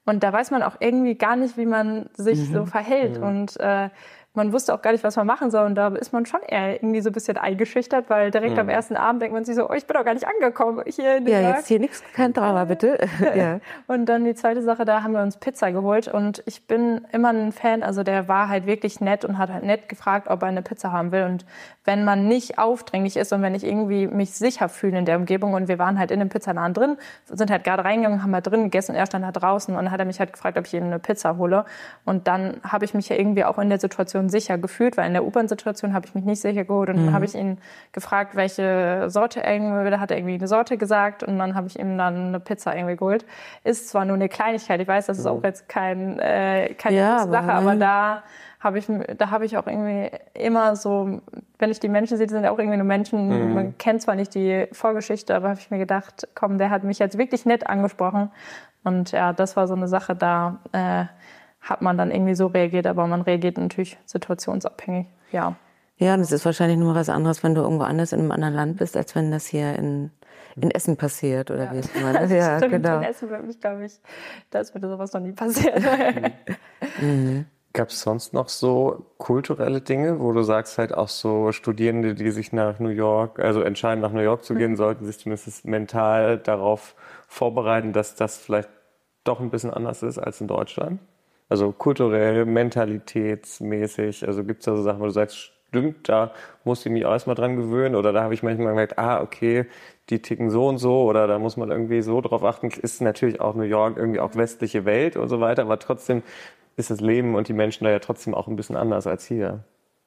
Und da weiß man auch irgendwie gar nicht, wie man sich mhm. so verhält. Mhm. Und äh, man wusste auch gar nicht, was man machen soll. Und da ist man schon eher irgendwie so ein bisschen eingeschüchtert, weil direkt mhm. am ersten Abend denkt man sich so, oh, ich bin doch gar nicht angekommen hier in New Ja, York. jetzt hier nichts, kein Drama, bitte. Ja. Und dann die zweite Sache, da haben wir uns Pizza geholt. Und ich bin immer ein Fan, also der war halt wirklich nett und hat halt nett gefragt, ob er eine Pizza haben will. Und wenn man nicht aufdringlich ist und wenn ich irgendwie mich sicher fühle in der Umgebung und wir waren halt in dem Pizzaladen drin, sind halt gerade reingegangen, haben halt drin gegessen und er stand halt draußen und dann hat er mich halt gefragt, ob ich ihm eine Pizza hole. Und dann habe ich mich ja irgendwie auch in der Situation sicher gefühlt, weil in der U-Bahn-Situation habe ich mich nicht sicher geholt. Und dann mhm. habe ich ihn gefragt, welche Sorte er irgendwie will. Da hat er irgendwie eine Sorte gesagt und dann habe ich ihm dann eine Pizza irgendwie geholt. Ist zwar nur eine Kleinigkeit, ich weiß, das ist auch jetzt kein, äh, keine ja, große Sache, aber, aber da habe ich, da habe ich auch irgendwie immer so, wenn ich die Menschen sehe, die sind ja auch irgendwie nur Menschen, mhm. man kennt zwar nicht die Vorgeschichte, aber habe ich mir gedacht, komm, der hat mich jetzt wirklich nett angesprochen. Und ja, das war so eine Sache, da äh, hat man dann irgendwie so reagiert, aber man reagiert natürlich situationsabhängig, ja. Ja, und es ist wahrscheinlich nur was anderes, wenn du irgendwo anders in einem anderen Land bist, als wenn das hier in, in Essen passiert, oder ja. wie ist man? Ja, stimmt, genau. In Essen würde mich, glaube ich, da ist mir sowas noch nie passiert. mhm. Gab es sonst noch so kulturelle Dinge, wo du sagst halt auch so Studierende, die sich nach New York, also entscheiden nach New York zu gehen, mhm. sollten sich zumindest mental darauf vorbereiten, dass das vielleicht doch ein bisschen anders ist als in Deutschland? Also kulturell, mentalitätsmäßig, also gibt es da so Sachen, wo du sagst, stimmt, da muss ich mich auch erstmal dran gewöhnen oder da habe ich manchmal gemerkt, ah, okay, die ticken so und so oder da muss man irgendwie so drauf achten. Ist natürlich auch New York irgendwie auch westliche Welt und so weiter, aber trotzdem ist das Leben und die Menschen da ja trotzdem auch ein bisschen anders als hier.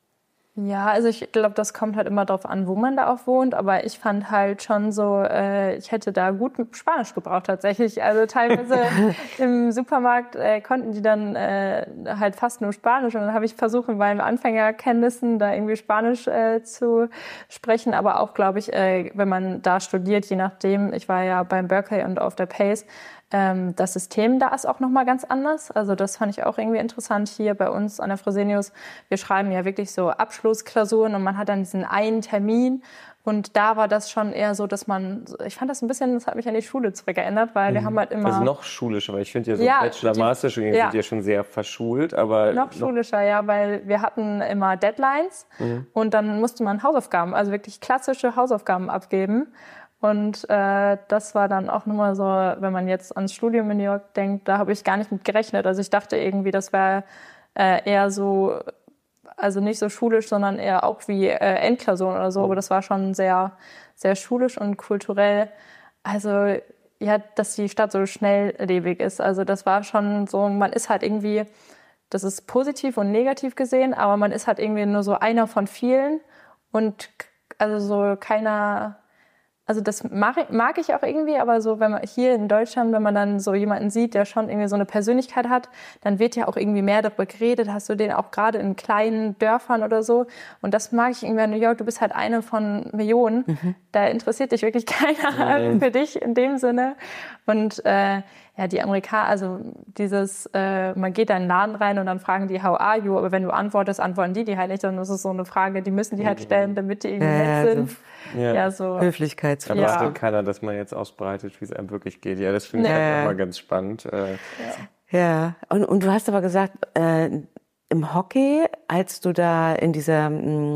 Ja, also ich glaube, das kommt halt immer drauf an, wo man da auch wohnt. Aber ich fand halt schon so, äh, ich hätte da gut Spanisch gebraucht tatsächlich. Also teilweise im Supermarkt äh, konnten die dann äh, halt fast nur Spanisch. Und dann habe ich versucht, mit meinen Anfängerkenntnissen da irgendwie Spanisch äh, zu sprechen. Aber auch, glaube ich, äh, wenn man da studiert, je nachdem, ich war ja beim Berkeley und auf der Pace, Ähm, das System da ist auch nochmal ganz anders. Also das fand ich auch irgendwie interessant hier bei uns an der Fresenius. Wir schreiben ja wirklich so Abschlussklausuren und man hat dann diesen einen Termin. Und da war das schon eher so, dass man, ich fand das ein bisschen, das hat mich an die Schule zurückerinnert, weil wir mhm. haben halt immer... Also noch schulischer, weil ich finde ja so ja, Bachelor-Master-Studien ja. sind ja schon sehr verschult, aber... Noch, noch schulischer, ja, weil wir hatten immer Deadlines mhm. und dann musste man Hausaufgaben, also wirklich klassische Hausaufgaben abgeben. Und äh, das war dann auch nochmal so, wenn man jetzt ans Studium in New York denkt, da habe ich gar nicht mit gerechnet. Also ich dachte irgendwie, das wäre äh, eher so, also nicht so schulisch, sondern eher auch wie äh, Endklausuren oder so. Aber das war schon sehr, sehr schulisch und kulturell. Also ja, dass die Stadt so schnelllebig ist. Also das war schon so, man ist halt irgendwie, das ist positiv und negativ gesehen, aber man ist halt irgendwie nur so einer von vielen und also so keiner... Also das mag, mag ich auch irgendwie, aber so wenn man hier in Deutschland, wenn man dann so jemanden sieht, der schon irgendwie so eine Persönlichkeit hat, dann wird ja auch irgendwie mehr darüber geredet. Hast du den auch gerade in kleinen Dörfern oder so? Und das mag ich irgendwie in New York. Du bist halt eine von Millionen. Mhm. Da interessiert dich wirklich keiner mhm. für dich in dem Sinne. Und äh, ja, die Amerikaner, also dieses, äh, man geht da in den Laden rein und dann fragen die, how are you? Aber wenn du antwortest, antworten die die halt nicht. Dann ist es so eine Frage, die müssen die halt stellen, damit die irgendwie nett ja, sind. So, ja. ja, so. Höflichkeitsfrage. Aber es will keiner, dass man jetzt ausbreitet, wie es einem wirklich geht. Ja, das finde ich ja. halt immer ganz spannend. Äh, ja, ja. Und, und du hast aber gesagt, äh, im Hockey, als du da in dieser,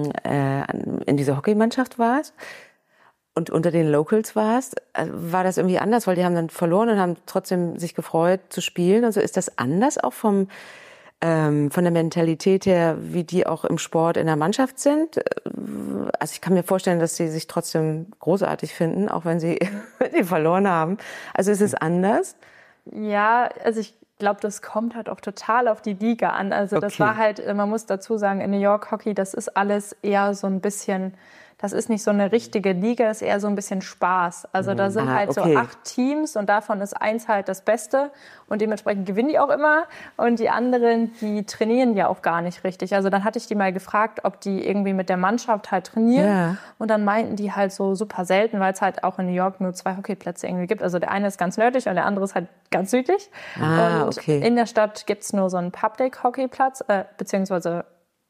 äh, in dieser Hockeymannschaft warst, und unter den Locals warst, war das irgendwie anders, weil die haben dann verloren und haben trotzdem sich gefreut zu spielen. Also ist das anders auch vom ähm, von der Mentalität her, wie die auch im Sport in der Mannschaft sind? Also ich kann mir vorstellen, dass sie sich trotzdem großartig finden, auch wenn sie, wenn sie verloren haben. Also ist es anders? Ja, also ich glaube, das kommt halt auch total auf die Liga an. Also okay. Das war halt, man muss dazu sagen, in New York Hockey, das ist alles eher so ein bisschen... Das ist nicht so eine richtige Liga, ist eher so ein bisschen Spaß. Also da sind ah, halt okay. so acht Teams und davon ist eins halt das Beste und dementsprechend gewinnen die auch immer. Und die anderen, die trainieren ja auch gar nicht richtig. Also dann hatte ich die mal gefragt, ob die irgendwie mit der Mannschaft halt trainieren. Ja. Und dann meinten die halt so super selten, weil es halt auch in New York nur zwei Hockeyplätze irgendwie gibt. Also der eine ist ganz nördlich und der andere ist halt ganz südlich. Ah, und okay. in der Stadt gibt's nur so einen Public-Hockeyplatz, äh, beziehungsweise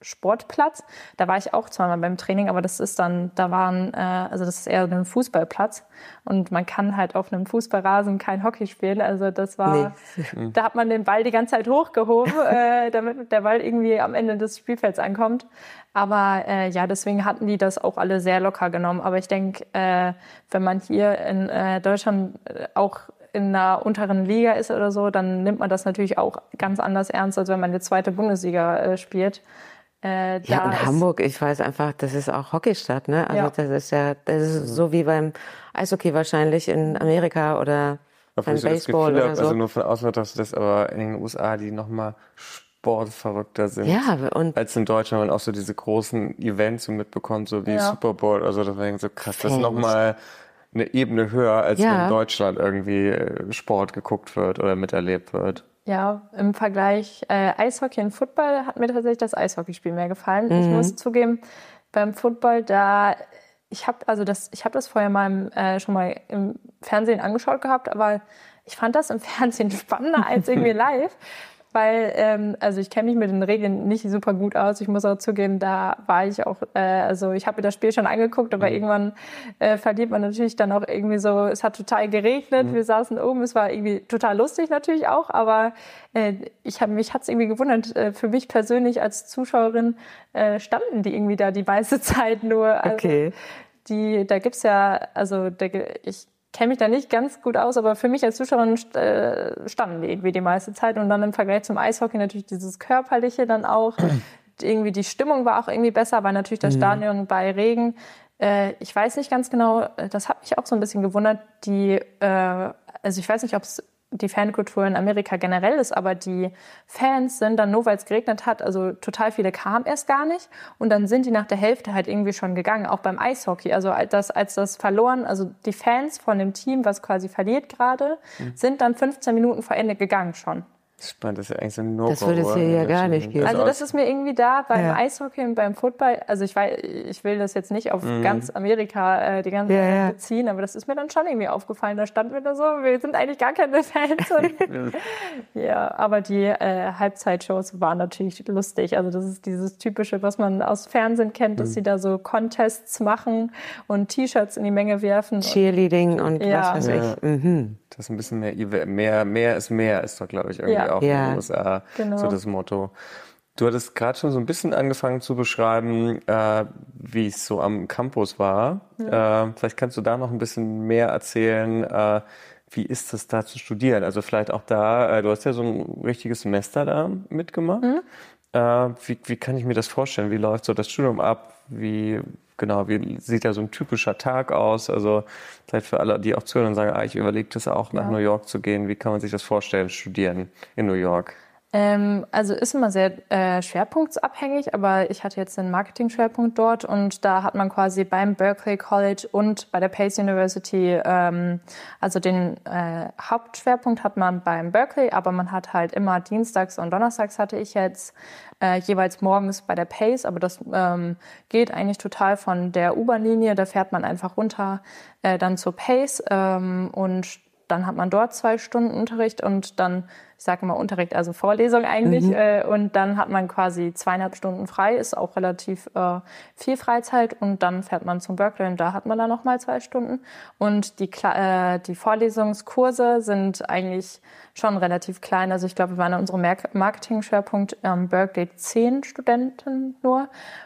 Sportplatz. Da war ich auch zweimal beim Training, aber das ist dann, da waren, äh, also das ist eher ein Fußballplatz und man kann halt auf einem Fußballrasen kein Hockey spielen. Also das war, nee. Da hat man den Ball die ganze Zeit hochgehoben, äh, damit der Ball irgendwie am Ende des Spielfelds ankommt. Aber äh, ja, deswegen hatten die das auch alle sehr locker genommen. Aber ich denke, äh, wenn man hier in äh, Deutschland auch in einer unteren Liga ist oder so, dann nimmt man das natürlich auch ganz anders ernst, als wenn man die zweite Bundesliga äh, spielt. Äh, ja, und Hamburg, ich weiß einfach, das ist auch Hockeystadt, ne? Also ja. das ist ja, das ist so wie beim Eishockey wahrscheinlich in Amerika oder beim Baseball oder so. Also nur von außen dass das aber in den U S A die nochmal sportverrückter sind. Ja, und als in Deutschland, man auch so diese großen Events so mitbekommt, so wie ja. Super Bowl, also das war so krass, das ist nochmal eine Ebene höher, als ja. wenn in Deutschland irgendwie Sport geguckt wird oder miterlebt wird. Ja, im Vergleich äh, Eishockey und Football hat mir tatsächlich das Eishockeyspiel mehr gefallen. Mhm. Ich muss zugeben, beim Football, da ich habe also das, ich habe das vorher mal im, äh, schon mal im Fernsehen angeschaut gehabt, aber ich fand das im Fernsehen spannender als irgendwie live. Weil, ähm, also ich kenne mich mit den Regeln nicht super gut aus. Ich muss auch zugeben, da war ich auch, äh, also ich habe mir das Spiel schon angeguckt, aber mhm. irgendwann äh, verliert man natürlich dann auch irgendwie so, es hat total geregnet, mhm. wir saßen oben, es war irgendwie total lustig natürlich auch, aber äh, ich hab, mich hat's irgendwie gewundert, äh, für mich persönlich als Zuschauerin äh, standen die irgendwie da die meiste Zeit nur. Also, okay. Die, da gibt's ja, also da, ich kenne mich da nicht ganz gut aus, aber für mich als Zuschauerin äh, standen die irgendwie die meiste Zeit. Und dann im Vergleich zum Eishockey natürlich dieses Körperliche dann auch. Irgendwie die Stimmung war auch irgendwie besser, weil natürlich das Stadion bei Regen. Äh, ich weiß nicht ganz genau, das hat mich auch so ein bisschen gewundert. Die, äh, also ich weiß nicht, ob es die Fankultur in Amerika generell ist, aber die Fans sind dann nur, weil es geregnet hat, also total viele kamen erst gar nicht und dann sind die nach der Hälfte halt irgendwie schon gegangen, auch beim Eishockey. Also als das, als das verloren, also die Fans von dem Team, was quasi verliert gerade, mhm. sind dann fünfzehn Minuten vor Ende gegangen schon. Spannend, das ist ja eigentlich so ein No-Go. Das würde es hier ja gar nicht geben. Also das ist mir irgendwie da beim ja. Eishockey und beim Football, also ich, weiß, ich will das jetzt nicht auf mhm. ganz Amerika äh, die ganze Zeit ja, ja. beziehen, aber das ist mir dann schon irgendwie aufgefallen. Da stand mir da so, wir sind eigentlich gar keine Fans. Und, ja, aber die äh, Halbzeitshows waren natürlich lustig. Also das ist dieses Typische, was man aus Fernsehen kennt, dass mhm. sie da so Contests machen und T-Shirts in die Menge werfen. Cheerleading und, und ja. was weiß ja. ich. Mhm. Das ist ein bisschen mehr, mehr, mehr ist mehr, ist doch, glaube ich, irgendwie ja. auch ja. in den U S A genau. so das Motto. Du hattest gerade schon so ein bisschen angefangen zu beschreiben, äh, wie es so am Campus war. Ja. Äh, vielleicht kannst du da noch ein bisschen mehr erzählen, äh, wie ist das da zu studieren? Also vielleicht auch da, äh, du hast ja so ein richtiges Semester da mitgemacht. Mhm. Äh, wie, wie kann ich mir das vorstellen? Wie läuft so das Studium ab? Wie... Genau, wie sieht da so ein typischer Tag aus? Also vielleicht für alle, die auch zuhören und sagen, ah, ich überlege das auch, nach ja. New York zu gehen. Wie kann man sich das vorstellen, studieren in New York? Ähm, also ist immer sehr äh, schwerpunktsabhängig, aber ich hatte jetzt den Marketing-Schwerpunkt dort und da hat man quasi beim Berkeley College und bei der Pace University, ähm, also den äh, Hauptschwerpunkt hat man beim Berkeley, aber man hat halt immer dienstags und donnerstags hatte ich jetzt äh, jeweils morgens bei der Pace, aber das ähm, geht eigentlich total von der U-Bahn-Linie, da fährt man einfach runter äh, dann zur Pace ähm, und dann hat man dort zwei Stunden Unterricht und dann, ich sage immer Unterricht, also Vorlesung eigentlich. Mhm. Äh, und dann hat man quasi zweieinhalb Stunden frei, ist auch relativ äh, viel Freizeit. Und dann fährt man zum Berkeley und da hat man dann nochmal zwei Stunden. Und die, äh, die Vorlesungskurse sind eigentlich schon relativ klein. Also ich glaube, wir waren in unserem Marketing-Schwerpunkt am Berkeley zehn Studenten nur.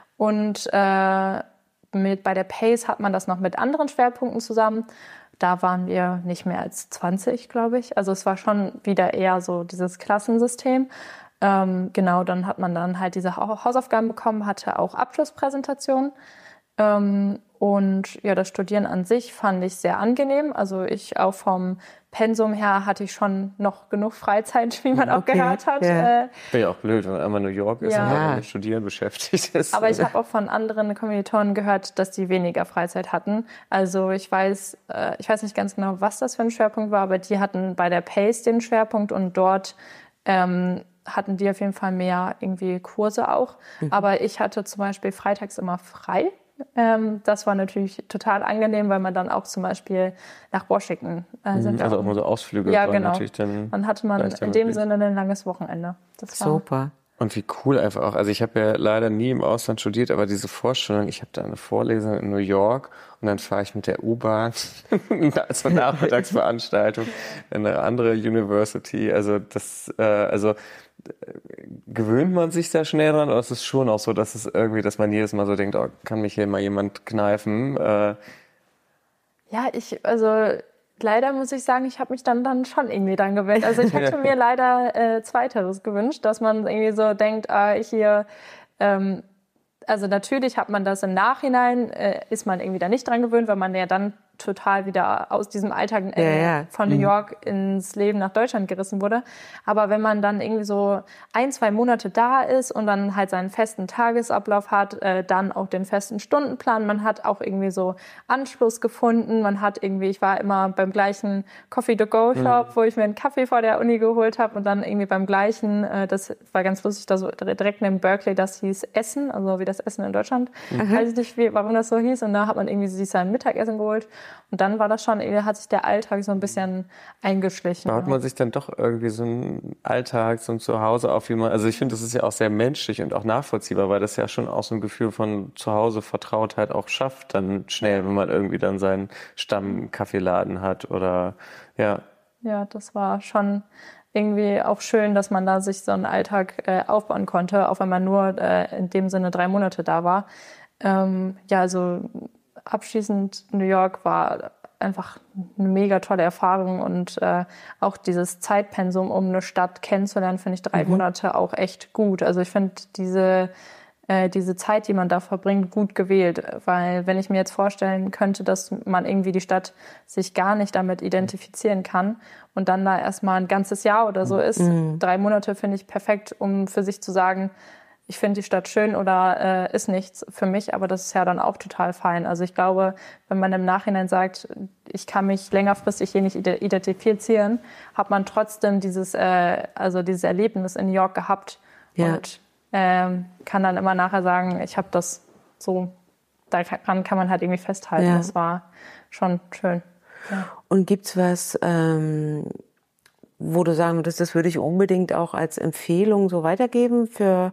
Und äh, mit, bei der Pace hat man das noch mit anderen Schwerpunkten zusammen. Da waren wir nicht mehr als zwanzig, glaube ich. Also es war schon wieder eher so dieses Klassensystem. Ähm, genau, dann hat man dann halt diese Hausaufgaben bekommen, hatte auch Abschlusspräsentationen. Ähm, und ja, das Studieren an sich fand ich sehr angenehm. Also ich auch vom Pensum her hatte ich schon noch genug Freizeit, wie man auch okay, gehört hat. Ja. Äh, Wäre ja auch blöd, wenn man einmal New York ist ja. und dann mit Studieren beschäftigt ist. Aber ich habe auch von anderen Kommilitonen gehört, dass die weniger Freizeit hatten. Also ich weiß, äh, ich weiß nicht ganz genau, was das für ein Schwerpunkt war, aber die hatten bei der Pace den Schwerpunkt und dort ähm, hatten die auf jeden Fall mehr irgendwie Kurse auch. Mhm. Aber ich hatte zum Beispiel freitags immer frei. Ähm, das war natürlich total angenehm, weil man dann auch zum Beispiel nach Washington äh, sind. Also auch mal so Ausflüge. Ja, genau. Natürlich dann dann hatte man in dem Sinne ein langes Wochenende. Das war super. Und wie cool einfach auch. Also ich habe ja leider nie im Ausland studiert, aber diese Vorstellung, ich habe da eine Vorlesung in New York und dann fahre ich mit der U-Bahn zur Nachmittagsveranstaltung in eine andere University. Also das, äh, also äh, gewöhnt man sich da schnell dran, oder ist es schon auch so, dass es irgendwie, dass man jedes Mal so denkt, oh, kann mich hier mal jemand kneifen? Äh, ja, ich, also leider muss ich sagen, ich habe mich dann, dann schon irgendwie dann gewöhnt. Also ich hätte mir leider äh, Zweiteres gewünscht, dass man irgendwie so denkt, ah, hier, ähm, also natürlich hat man das im Nachhinein, äh, ist man irgendwie da nicht dran gewöhnt, weil man ja dann total wieder aus diesem Alltag äh, ja, ja. von New York ins Leben nach Deutschland gerissen wurde. Aber wenn man dann irgendwie so ein, zwei Monate da ist und dann halt seinen festen Tagesablauf hat, äh, dann auch den festen Stundenplan, man hat auch irgendwie so Anschluss gefunden, man hat irgendwie, ich war immer beim gleichen Coffee-to-go-Shop, mhm. wo ich mir einen Kaffee vor der Uni geholt habe und dann irgendwie beim gleichen, äh, das war ganz lustig, da so direkt neben Berkeley, das hieß Essen, also wie das Essen in Deutschland, mhm. weiß ich nicht, wie, warum das so hieß, und da hat man irgendwie sich sein Mittagessen geholt. Und dann war das schon, hat sich der Alltag so ein bisschen eingeschlichen. Baut man sich dann doch irgendwie so einen Alltag, so ein Zuhause auf, wie man, also ich finde, das ist ja auch sehr menschlich und auch nachvollziehbar, weil das ja schon auch so ein Gefühl von Zuhause Vertrautheit auch schafft, dann schnell, wenn man irgendwie dann seinen Stamm-Kaffeeladen hat oder, ja. Ja, das war schon irgendwie auch schön, dass man da sich so einen Alltag äh, aufbauen konnte, auch wenn man nur äh, in dem Sinne drei Monate da war. Ähm, ja, also abschließend New York war einfach eine mega tolle Erfahrung und äh, auch dieses Zeitpensum, um eine Stadt kennenzulernen, finde ich drei mhm. Monate auch echt gut. Also ich finde diese äh, diese Zeit, die man da verbringt, gut gewählt, weil wenn ich mir jetzt vorstellen könnte, dass man irgendwie die Stadt sich gar nicht damit identifizieren kann und dann da erstmal ein ganzes Jahr oder so ist, mhm. drei Monate finde ich perfekt, um für sich zu sagen, ich finde die Stadt schön oder äh, ist nichts für mich, aber das ist ja dann auch total fein. Also ich glaube, wenn man im Nachhinein sagt, ich kann mich längerfristig hier nicht identifizieren, hat man trotzdem dieses, äh, also dieses Erlebnis in New York gehabt ja. und ähm, kann dann immer nachher sagen, ich habe das so, daran kann man halt irgendwie festhalten. Ja. Das war schon schön. Ja. Und gibt's was, ähm, wo du sagen würdest, das würde ich unbedingt auch als Empfehlung so weitergeben für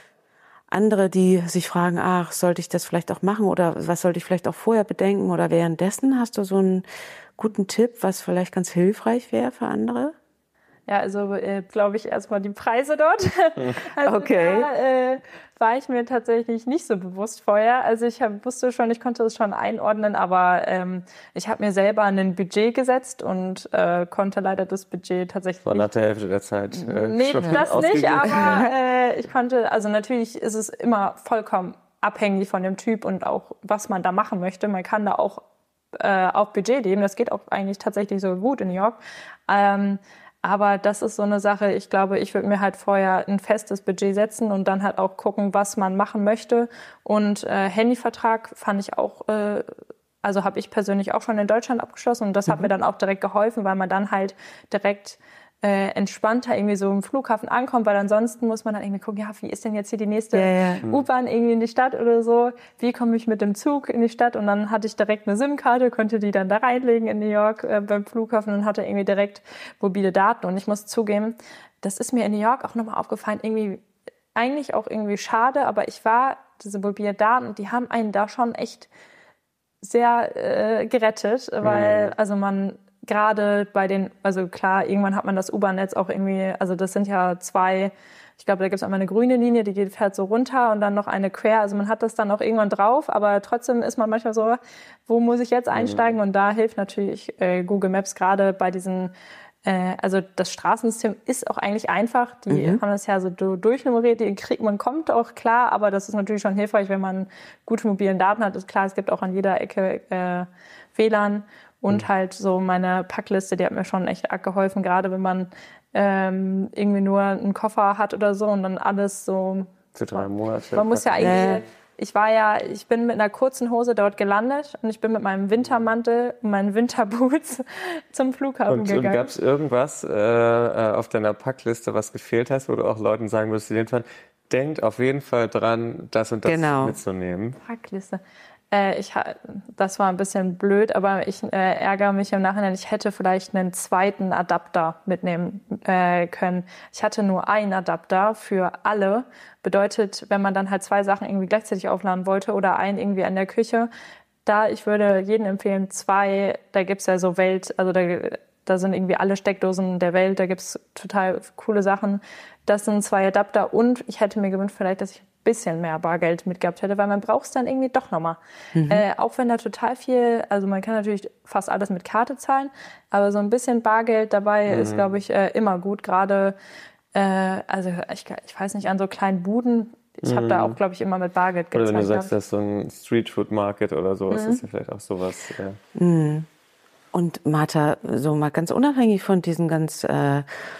andere, die sich fragen, ach, sollte ich das vielleicht auch machen oder was sollte ich vielleicht auch vorher bedenken oder währenddessen? Hast du so einen guten Tipp, was vielleicht ganz hilfreich wäre für andere? Ja, also äh, glaube ich erstmal die Preise dort. Also okay. Da äh, war ich mir tatsächlich nicht so bewusst vorher. Also ich hab, wusste schon, ich konnte es schon einordnen, aber ähm, ich habe mir selber ein Budget gesetzt und äh, konnte leider das Budget tatsächlich... War nach der Hälfte der Zeit äh, Nee, schon das nicht, aber äh, ich konnte, also natürlich ist es immer vollkommen abhängig von dem Typ und auch, was man da machen möchte. Man kann da auch äh, auf Budget leben, das geht auch eigentlich tatsächlich so gut in New York. Ähm, Aber das ist so eine Sache, ich glaube, ich würde mir halt vorher ein festes Budget setzen und dann halt auch gucken, was man machen möchte. Und äh, Handyvertrag fand ich auch, äh, also habe ich persönlich auch schon in Deutschland abgeschlossen und das mhm. hat mir dann auch direkt geholfen, weil man dann halt direkt äh, entspannter irgendwie so im Flughafen ankommt, weil ansonsten muss man dann irgendwie gucken, ja, wie ist denn jetzt hier die nächste ja, ja. U-Bahn irgendwie in die Stadt oder so? Wie komme ich mit dem Zug in die Stadt? Und dann hatte ich direkt eine SIM-Karte, konnte die dann da reinlegen in New York äh, beim Flughafen und hatte irgendwie direkt mobile Daten. Und ich muss zugeben, das ist mir in New York auch nochmal aufgefallen, irgendwie eigentlich auch irgendwie schade, aber ich war, diese mobile Daten, die haben einen da schon echt sehr äh, gerettet, weil also man gerade bei den, also klar, irgendwann hat man das U-Bahn-Netz auch irgendwie, also das sind ja zwei, ich glaube, da gibt es einmal eine grüne Linie, die geht, fährt so runter und dann noch eine quer, also man hat das dann auch irgendwann drauf, aber trotzdem ist man manchmal so, wo muss ich jetzt einsteigen? Und da hilft natürlich äh, Google Maps gerade bei diesen, äh, also das Straßensystem ist auch eigentlich einfach, die mhm. haben das ja so durchnummeriert, die kriegt, man kommt auch klar, aber das ist natürlich schon hilfreich, wenn man gute mobilen Daten hat, ist klar, es gibt auch an jeder Ecke äh, W L A N. Und halt so meine Packliste, die hat mir schon echt arg geholfen, gerade wenn man ähm, irgendwie nur einen Koffer hat oder so und dann alles so... Für drei Monate. Man muss ja eigentlich... Ich war ja, ich bin mit einer kurzen Hose dort gelandet und ich bin mit meinem Wintermantel und meinen Winterboots zum Flughafen und, gegangen. Und gab es irgendwas äh, auf deiner Packliste, was gefehlt hast, wo du auch Leuten sagen würdest, denkt auf jeden Fall dran, das und das genau. mitzunehmen? Packliste. Äh, ich, das war ein bisschen blöd, aber ich äh, ärgere mich im Nachhinein. Ich hätte vielleicht einen zweiten Adapter mitnehmen äh, können. Ich hatte nur einen Adapter für alle. Bedeutet, wenn man dann halt zwei Sachen irgendwie gleichzeitig aufladen wollte oder einen irgendwie an der Küche, da ich würde jedem empfehlen, zwei, da gibt's ja so Welt, also da, da sind irgendwie alle Steckdosen der Welt, da gibt's total coole Sachen. Das sind zwei Adapter und ich hätte mir gewünscht vielleicht, dass ich ein bisschen mehr Bargeld mitgehabt hätte, weil man braucht es dann irgendwie doch nochmal. Mhm. Äh, auch wenn da total viel, also man kann natürlich fast alles mit Karte zahlen, aber so ein bisschen Bargeld dabei mhm. ist, glaube ich, äh, immer gut. Gerade, äh, also ich, ich weiß nicht, an so kleinen Buden, ich habe da auch, glaube ich, immer mit Bargeld gezahlt. Oder wenn du sagst, das ist so ein Streetfood-Market oder so, mhm. ist das ja vielleicht auch sowas. Ja. Mhm. Und Martha, so mal ganz unabhängig von diesen ganz, äh,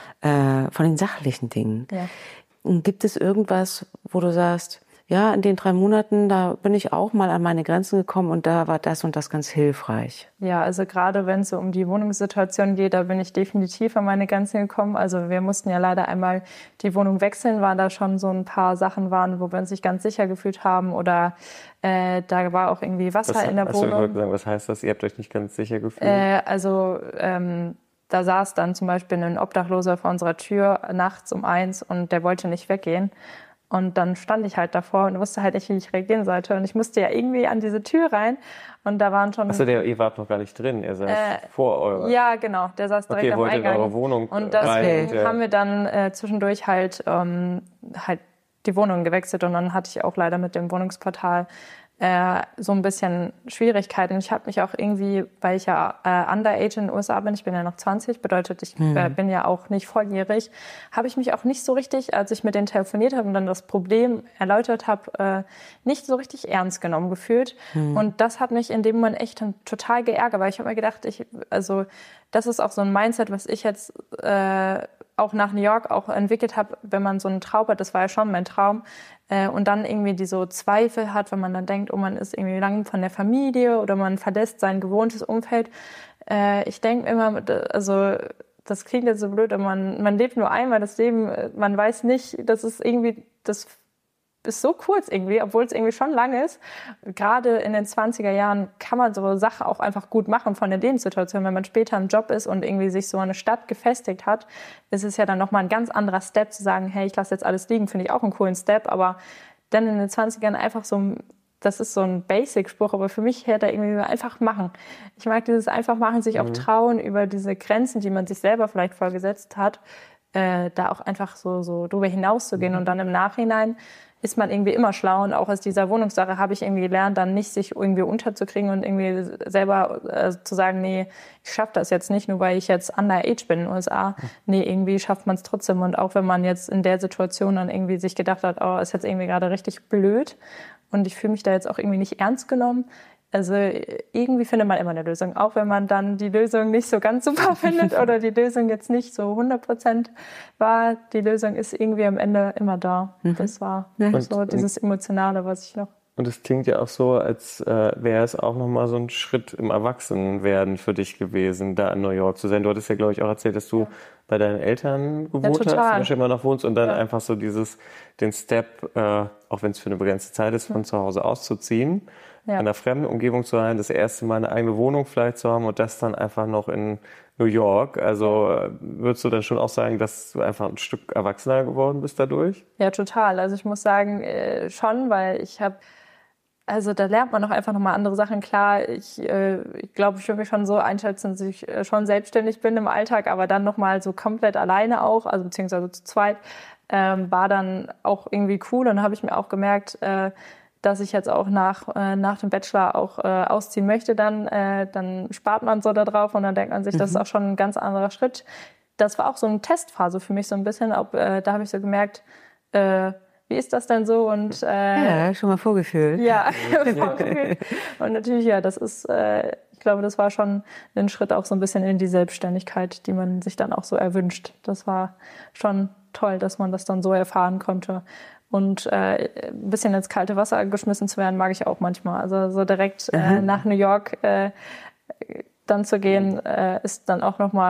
äh, von den sachlichen Dingen, ja. gibt es irgendwas, wo du sagst, ja, in den drei Monaten, da bin ich auch mal an meine Grenzen gekommen und da war das und das ganz hilfreich? Ja, also gerade wenn es so um die Wohnungssituation geht, da bin ich definitiv an meine Grenzen gekommen. Also wir mussten ja leider einmal die Wohnung wechseln, weil da schon so ein paar Sachen waren, wo wir uns nicht ganz sicher gefühlt haben oder äh, da war auch irgendwie Wasser was, in der Wohnung. Hast du sagen, was heißt das? Ihr habt euch nicht ganz sicher gefühlt? Äh, also ähm, da saß dann zum Beispiel ein Obdachloser vor unserer Tür nachts um eins und der wollte nicht weggehen. Und dann stand ich halt davor und wusste halt nicht, wie ich reagieren sollte. Und ich musste ja irgendwie an diese Tür rein. Und da waren schon... Achso, ihr wart noch gar nicht drin, ihr saß äh, vor eurer... Ja, genau, der saß direkt okay, am wollte Eingang. In eure Wohnung und deswegen rein, haben wir dann äh, zwischendurch halt, ähm, halt die Wohnung gewechselt. Und dann hatte ich auch leider mit dem Wohnungsportal äh, so ein bisschen Schwierigkeiten. Ich habe mich auch irgendwie, weil ich ja äh, underage in den U S A bin, ich bin ja noch zwanzig, bedeutet, ich mhm. äh, bin ja auch nicht volljährig, habe ich mich auch nicht so richtig, als ich mit denen telefoniert habe und dann das Problem erläutert habe, äh, nicht so richtig ernst genommen gefühlt. Mhm. Und das hat mich in dem Moment echt total geärgert, weil ich habe mir gedacht, ich, also das ist auch so ein Mindset, was ich jetzt äh, auch nach New York auch entwickelt habe, wenn man so einen Traum hat, das war ja schon mein Traum, äh, und dann irgendwie die so Zweifel hat, wenn man dann denkt, oh, man ist irgendwie lang von der Familie oder man verlässt sein gewohntes Umfeld. Äh, ich denke immer, also das klingt jetzt so blöd, aber man, man lebt nur einmal das Leben, man weiß nicht, das ist irgendwie, das ist so kurz irgendwie, obwohl es irgendwie schon lang ist. Gerade in den zwanziger Jahren kann man so Sachen auch einfach gut machen von der Lebenssituation. Wenn man später im Job ist und irgendwie sich so eine Stadt gefestigt hat, ist es ja dann nochmal ein ganz anderer Step zu sagen, hey, ich lasse jetzt alles liegen, finde ich auch einen coolen Step. Aber dann in den zwanzigern einfach so, das ist so ein Basic-Spruch, aber für mich hätte er irgendwie einfach machen. Ich mag dieses einfach machen, sich auch trauen über diese Grenzen, die man sich selber vielleicht vorgesetzt hat, äh, da auch einfach so, so drüber hinauszugehen mhm. und dann im Nachhinein ist man irgendwie immer schlau und auch aus dieser Wohnungssache habe ich irgendwie gelernt, dann nicht sich irgendwie unterzukriegen und irgendwie selber äh, zu sagen, nee, ich schaffe das jetzt nicht, nur weil ich jetzt underage bin in den U S A. Nee, irgendwie schafft man es trotzdem und auch wenn man jetzt in der Situation dann irgendwie sich gedacht hat, oh, ist jetzt irgendwie gerade richtig blöd und ich fühle mich da jetzt auch irgendwie nicht ernst genommen. Also irgendwie findet man immer eine Lösung, auch wenn man dann die Lösung nicht so ganz super findet oder die Lösung jetzt nicht so hundert Prozent war. Die Lösung ist irgendwie am Ende immer da. Mhm. Das war und, so dieses Emotionale, was ich noch... Und es klingt ja auch so, als äh, wäre es auch nochmal so ein Schritt im Erwachsenenwerden für dich gewesen, da in New York zu sein. Du hattest ja, glaube ich, auch erzählt, dass du ja. bei deinen Eltern gewohnt ja, hast, immer noch wohnst und dann ja. einfach so dieses, den Step, äh, auch wenn es für eine begrenzte Zeit ist, von zu Hause auszuziehen. Ja. In einer fremden Umgebung zu sein, das erste Mal eine eigene Wohnung vielleicht zu haben und das dann einfach noch in New York. Also würdest du dann schon auch sagen, dass du einfach ein Stück erwachsener geworden bist dadurch? Ja, total. Also ich muss sagen, äh, schon, weil ich habe, also da lernt man doch einfach nochmal andere Sachen. Klar, ich, äh, ich glaube, ich würde mich schon so einschätzen, dass ich äh, schon selbstständig bin im Alltag, aber dann nochmal so komplett alleine auch, also beziehungsweise zu zweit, ähm, war dann auch irgendwie cool. Und dann habe ich mir auch gemerkt, äh, dass ich jetzt auch nach, äh, nach dem Bachelor auch äh, ausziehen möchte, dann, äh, dann spart man so da drauf und dann denkt man sich, mhm. das ist auch schon ein ganz anderer Schritt. Das war auch so eine Testphase für mich so ein bisschen. Ob, äh, da habe ich so gemerkt, äh, wie ist das denn so? Und, äh, ja, schon mal vorgefühlt. Ja, vorgefühlt. Und natürlich, ja, das ist, äh, ich glaube, das war schon ein Schritt auch so ein bisschen in die Selbstständigkeit, die man sich dann auch so erwünscht. Das war schon toll, dass man das dann so erfahren konnte. Und äh, ein bisschen ins kalte Wasser geschmissen zu werden, mag ich auch manchmal. Also so direkt äh, nach New York äh, dann zu gehen, äh, ist dann auch nochmal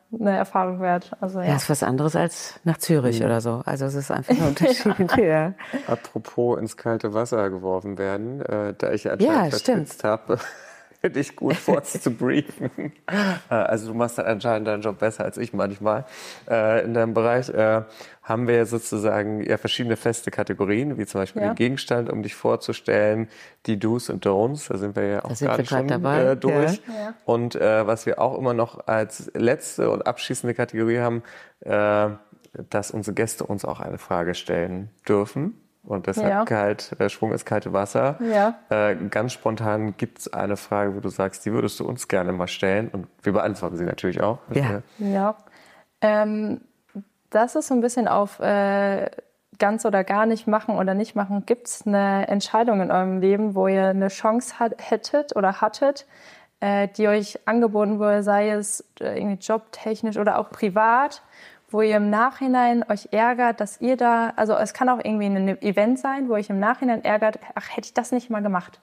eine Erfahrung wert. Also, ja. ja, ist was anderes als nach Zürich mhm. oder so. Also es ist einfach ein Unterschied. ja. Ja. Apropos ins kalte Wasser geworfen werden, äh, da ich anscheinend ja, verschwitzt habe, finde ich gut, kurz zu briefen. Also du machst dann anscheinend deinen Job besser als ich manchmal. Äh, in deinem Bereich äh, haben wir sozusagen ja verschiedene feste Kategorien, wie zum Beispiel ja. den Gegenstand, um dich vorzustellen, die Do's und Don'ts, da sind wir ja auch gerade schon dabei. Äh, durch. Ja. Ja. Und äh, was wir auch immer noch als letzte und abschließende Kategorie haben, äh, dass unsere Gäste uns auch eine Frage stellen dürfen. Und deshalb ja. kalt, äh, Schwung ist kalte Wasser. Ja. Äh, ganz spontan gibt es eine Frage, wo du sagst, die würdest du uns gerne mal stellen. Und wir beantworten sie natürlich auch. Ja. ja. Ähm, das ist so ein bisschen auf äh, ganz oder gar nicht machen oder nicht machen. Gibt es eine Entscheidung in eurem Leben, wo ihr eine Chance hat, hättet oder hattet, äh, die euch angeboten wurde, sei es irgendwie jobtechnisch oder auch privat, wo ihr im Nachhinein euch ärgert, dass ihr da, also es kann auch irgendwie ein Event sein, wo ihr im Nachhinein ärgert, ach, hätte ich das nicht mal gemacht.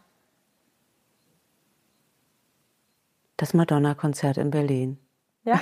Das Madonna-Konzert in Berlin. Ja?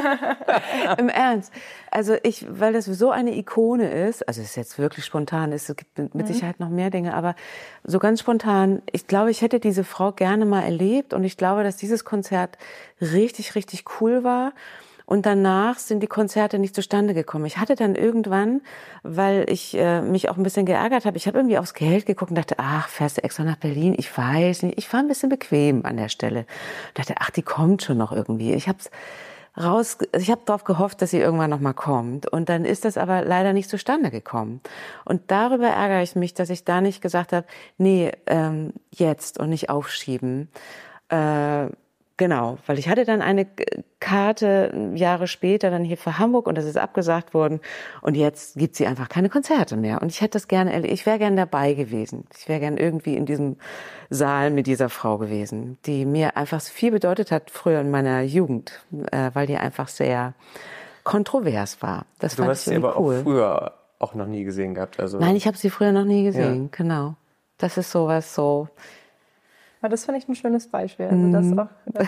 Im Ernst. Also ich, weil das so eine Ikone ist, also es ist jetzt wirklich spontan, es gibt mit mhm. Sicherheit noch mehr Dinge, aber so ganz spontan, ich glaube, ich hätte diese Frau gerne mal erlebt und ich glaube, dass dieses Konzert richtig, richtig cool war. Und danach sind die Konzerte nicht zustande gekommen. Ich hatte dann irgendwann, weil ich äh, mich auch ein bisschen geärgert habe, ich habe irgendwie aufs Geld geguckt und dachte, ach, fährst du extra nach Berlin? Ich weiß nicht. Ich war ein bisschen bequem an der Stelle. Ich dachte, ach, die kommt schon noch irgendwie. Ich habe raus, ich habe darauf gehofft, dass sie irgendwann noch mal kommt. Und dann ist das aber leider nicht zustande gekommen. Und darüber ärgere ich mich, dass ich da nicht gesagt habe, nee, ähm, jetzt und nicht aufschieben. Äh, Genau, weil ich hatte dann eine Karte Jahre später dann hier für Hamburg und das ist abgesagt worden und jetzt gibt sie einfach keine Konzerte mehr und ich hätte das gerne, ich wäre gerne dabei gewesen. Ich wäre gerne irgendwie in diesem Saal mit dieser Frau gewesen, die mir einfach viel bedeutet hat früher in meiner Jugend, äh, weil die einfach sehr kontrovers war. Das du fand hast ich sie aber cool. auch früher auch noch nie gesehen gehabt. Also Nein, ich habe sie früher noch nie gesehen, ja. Genau. Das ist sowas so... Aber das finde ich ein schönes Beispiel. Also mhm. dass, auch,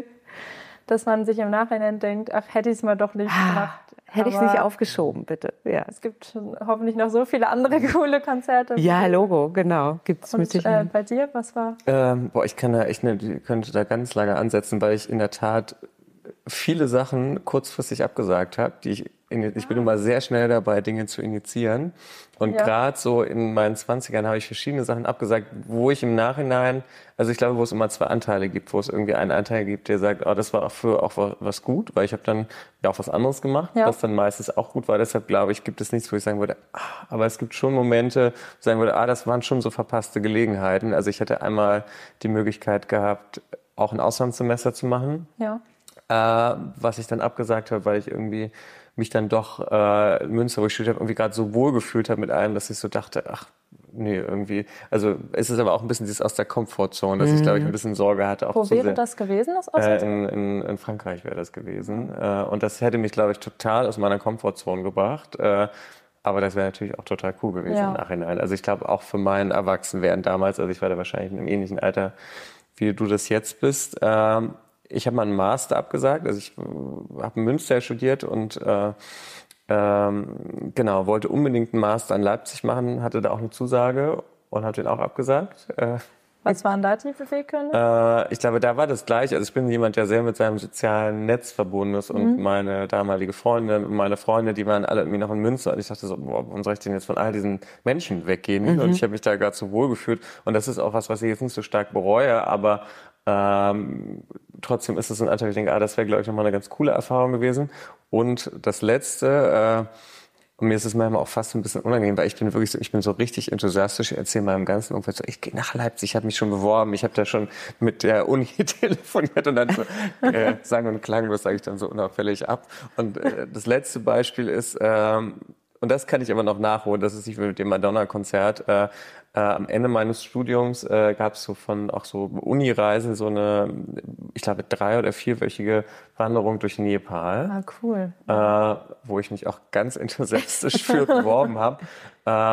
dass man sich im Nachhinein denkt, ach, hätte ich es mal doch nicht gemacht. Hätte ich es nicht aufgeschoben, bitte. Ja. Es gibt schon hoffentlich noch so viele andere coole Konzerte. Ja, Logo, genau. Gibt's Und mit äh, bei dir, was war? Ähm, boah, ich kann da, ich ne, könnte da ganz lange ansetzen, weil ich in der Tat viele Sachen kurzfristig abgesagt habe, die ich ich bin immer sehr schnell dabei, Dinge zu initiieren. Und ja. gerade so in meinen zwanzigern habe ich verschiedene Sachen abgesagt, wo ich im Nachhinein, also ich glaube, wo es immer zwei Anteile gibt, wo es irgendwie einen Anteil gibt, der sagt, oh, das war auch für auch was gut, weil ich habe dann ja auch was anderes gemacht, ja. was dann meistens auch gut war. Deshalb glaube ich, gibt es nichts, wo ich sagen würde, ah, aber es gibt schon Momente, wo ich sagen würde, ah, das waren schon so verpasste Gelegenheiten. Also ich hätte einmal die Möglichkeit gehabt, auch ein Auslandssemester zu machen, ja. äh, was ich dann abgesagt habe, weil ich irgendwie mich dann doch äh, in Münster, wo ich studiert habe, irgendwie gerade so wohl gefühlt habe mit allem, dass ich so dachte, ach, nee, irgendwie, also es ist aber auch ein bisschen dieses aus der Komfortzone, dass mhm. ich, glaube ich, ein bisschen Sorge hatte. Auch Wo wäre sehr, das gewesen, das Ausland? Äh, in, in, in Frankreich wäre das gewesen. Mhm. Äh, und das hätte mich, glaube ich, total aus meiner Komfortzone gebracht. Äh, aber das wäre natürlich auch total cool gewesen ja. im Nachhinein. Also ich glaube, auch für mein Erwachsenwerden damals, also ich war da wahrscheinlich in einem ähnlichen Alter, wie du das jetzt bist, ähm, ich habe mal einen Master abgesagt, also ich habe in Münster studiert und äh, ähm, genau, wollte unbedingt einen Master in Leipzig machen, hatte da auch eine Zusage und habe den auch abgesagt. Äh, Was waren da die Beweggründe? Äh, ich glaube, da war das gleich. Also ich bin jemand, der sehr mit seinem sozialen Netz verbunden ist und mhm. meine damalige Freundin und meine Freunde, die waren alle irgendwie noch in Münster und ich dachte so, boah, warum soll ich denn jetzt von all diesen Menschen weggehen? Mhm. Und ich habe mich da gerade so wohl gefühlt und das ist auch was, was ich jetzt nicht so stark bereue, aber Ähm, trotzdem ist es ein Anteil, ich denke, ah, das wäre, glaube ich, nochmal eine ganz coole Erfahrung gewesen. Und das Letzte, äh, und mir ist es manchmal auch fast ein bisschen unangenehm, weil ich bin wirklich so, ich bin so richtig enthusiastisch, ich erzähle meinem ganzen Umfeld so, ich gehe nach Leipzig, ich habe mich schon beworben, ich habe da schon mit der Uni telefoniert und dann so äh, sang- und klanglos sage ich dann so unauffällig ab. Und äh, das letzte Beispiel ist, ähm, und das kann ich aber noch nachholen, das ist nicht mit dem Madonna-Konzert, äh, Äh, am Ende meines Studiums äh, gab es so von auch so Uni-Reisen so eine, ich glaube, drei- oder vierwöchige Wanderung durch Nepal. Ah, cool. Äh, wo ich mich auch ganz enthusiastisch für beworben habe. Äh,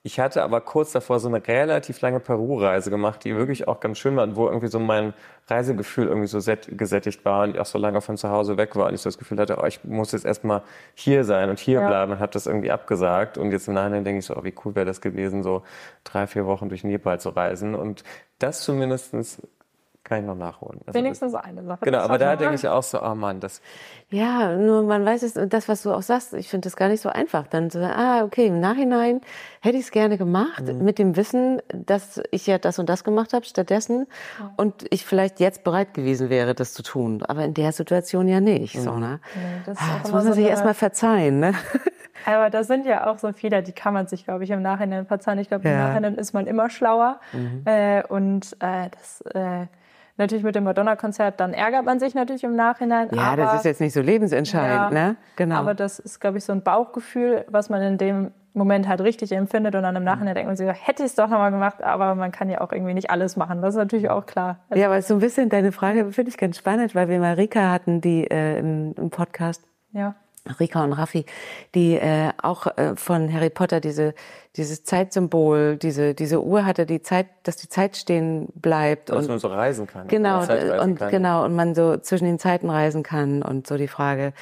Ich hatte aber kurz davor so eine relativ lange Peru-Reise gemacht, die wirklich auch ganz schön war und wo irgendwie so mein Reisegefühl irgendwie so gesättigt war und ich auch so lange von zu Hause weg war und ich so das Gefühl hatte, oh, ich muss jetzt erstmal hier sein und hier ja. bleiben und habe das irgendwie abgesagt. Und jetzt im Nachhinein denke ich so, oh, wie cool wäre das gewesen, so drei, vier Wochen durch Nepal zu reisen. Und das zumindestens kann ich noch nachholen. Also Wenigstens das, eine Sache. Genau, aber da denke ich auch so, oh Mann, das... Ja, nur man weiß es, das, was du auch sagst, ich finde das gar nicht so einfach. Dann so, ah, okay, im Nachhinein hätte ich es gerne gemacht, mhm. mit dem Wissen, dass ich ja das und das gemacht habe stattdessen ja. und ich vielleicht jetzt bereit gewesen wäre, das zu tun. Aber in der Situation ja nicht. Mhm. So, ne? Nee, das, ah, das muss man so sich erstmal verzeihen, ne? Aber da sind ja auch so Fehler, die kann man sich, glaube ich, im Nachhinein verzeihen. Ich glaube, ja. im Nachhinein ist man immer schlauer. Mhm. Äh, und äh, das... Äh, Natürlich mit dem Madonna-Konzert, dann ärgert man sich natürlich im Nachhinein. Ja, aber, das ist jetzt nicht so lebensentscheidend, ja, ne? Genau. Aber das ist, glaube ich, so ein Bauchgefühl, was man in dem Moment halt richtig empfindet und dann im Nachhinein denkt man sich, hätte ich es doch nochmal gemacht, aber man kann ja auch irgendwie nicht alles machen. Das ist natürlich auch klar. Also, ja, aber so ein bisschen deine Frage finde ich ganz spannend, weil wir mal Rika hatten, die äh, im, im Podcast. Ja. Rika und Raffi, die äh, auch äh, von Harry Potter diese dieses Zeitsymbol, diese diese Uhr hatte, die Zeit, dass die Zeit stehen bleibt dass und man so reisen kann. Genau und kann. genau und man so zwischen den Zeiten reisen kann und so die Frage,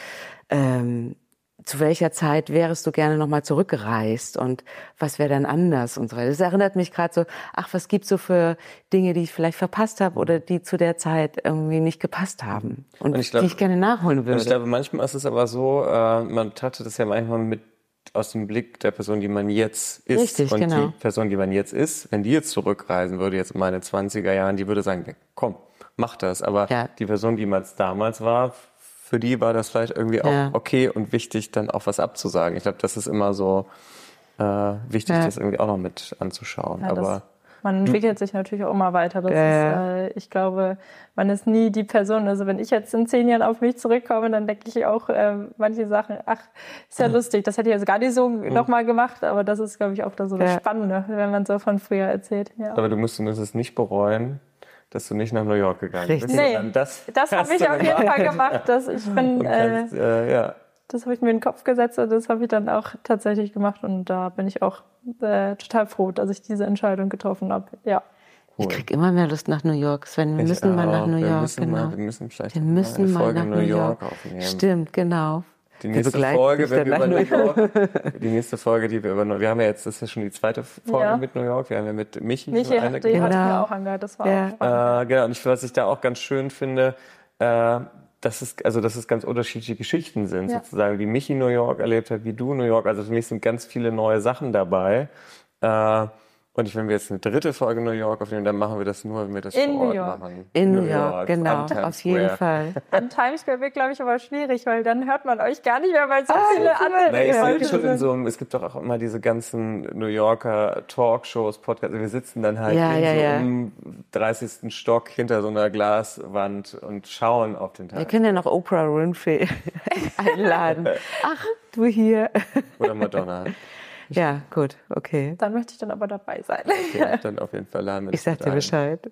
ähm, zu welcher Zeit wärest du gerne nochmal zurückgereist und was wäre dann anders und so weiter. Das erinnert mich gerade so, ach, was gibt's so für Dinge, die ich vielleicht verpasst habe oder die zu der Zeit irgendwie nicht gepasst haben und, und ich glaub, die ich gerne nachholen würde. Und ich glaube, manchmal ist es aber so, äh, man betrachtet das ja manchmal mit aus dem Blick der Person, die man jetzt ist. Richtig, und genau. die Person, die man jetzt ist, wenn die jetzt zurückreisen würde, jetzt in meine zwanziger Jahren, die würde sagen, komm, mach das. Aber ja. die Person, die man damals war, für die war das vielleicht irgendwie auch ja. okay und wichtig, dann auch was abzusagen. Ich glaube, das ist immer so äh, wichtig, ja. das irgendwie auch noch mit anzuschauen. Ja, aber das, man entwickelt sich natürlich auch immer weiter. Das ja. ist, äh, ich glaube, man ist nie die Person. Also wenn ich jetzt in zehn Jahren auf mich zurückkomme, dann denke ich auch äh, manche Sachen, ach, ist ja mhm. lustig. Das hätte ich also gar nicht so mhm. nochmal gemacht. Aber das ist, glaube ich, auch da so das ja. Spannende, wenn man so von früher erzählt. Ja. Aber du musst es nicht bereuen, dass du nicht nach New York gegangen Richtig. bist. Nee, das, das habe ich auf jeden Fall gemacht. Dass ich bin, kannst, äh, äh, ja. Das habe ich mir in den Kopf gesetzt und das habe ich dann auch tatsächlich gemacht. Und da bin ich auch äh, total froh, dass ich diese Entscheidung getroffen habe. Ja. Cool. Ich kriege immer mehr Lust nach New York. Sven, wir ich müssen auch. mal nach New wir York. Müssen genau. mal, wir müssen vielleicht wir müssen eine mal Folge nach New York, York aufnehmen. Stimmt, genau. Die nächste Folge, wenn wir über New York, die nächste Folge, die wir über, wir haben ja jetzt, das ist ja schon die zweite Folge ja. mit New York, wir haben ja mit Michi, Michi eine die genau. hat mir auch angehört, das war ja. auch spannend. Äh, genau, und ich, was ich da auch ganz schön finde, äh, dass es, also, dass es ganz unterschiedliche Geschichten sind, ja. sozusagen, wie Michi New York erlebt hat, wie du New York, also für mich sind ganz viele neue Sachen dabei, äh, und ich, wenn wir jetzt eine dritte Folge New York aufnehmen, dann machen wir das nur, wenn wir das in vor Ort New York. machen. In New York, York genau, auf jeden Fall. An Times Square wird, glaube ich, aber schwierig, weil dann hört man euch gar nicht mehr, weil so ah, viele andere... Nein, ich ja. schon in so einem, es gibt doch auch immer diese ganzen New Yorker Talkshows, Podcasts, wir sitzen dann halt ja, in ja, so ja. im dreißigsten Stock hinter so einer Glaswand und schauen auf den Tag. Wir können ja noch Oprah Winfrey einladen. Ach, du hier. Oder Madonna. Ja, gut, okay. Dann möchte ich dann aber dabei sein. Okay, dann auf jeden Fall laden wir Ich sag dir ein. Bescheid.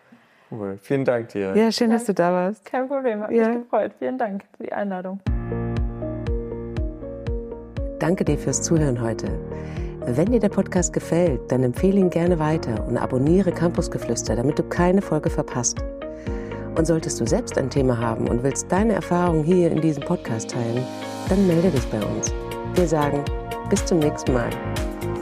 Cool. Vielen Dank dir. Ja, schön, dass du da warst. Kein Problem, hat ja. mich gefreut. Vielen Dank für die Einladung. Danke dir fürs Zuhören heute. Wenn dir der Podcast gefällt, dann empfehle ihn gerne weiter und abonniere Campusgeflüster, damit du keine Folge verpasst. Und solltest du selbst ein Thema haben und willst deine Erfahrungen hier in diesem Podcast teilen, dann melde dich bei uns. Wir sagen bis zum nächsten Mal.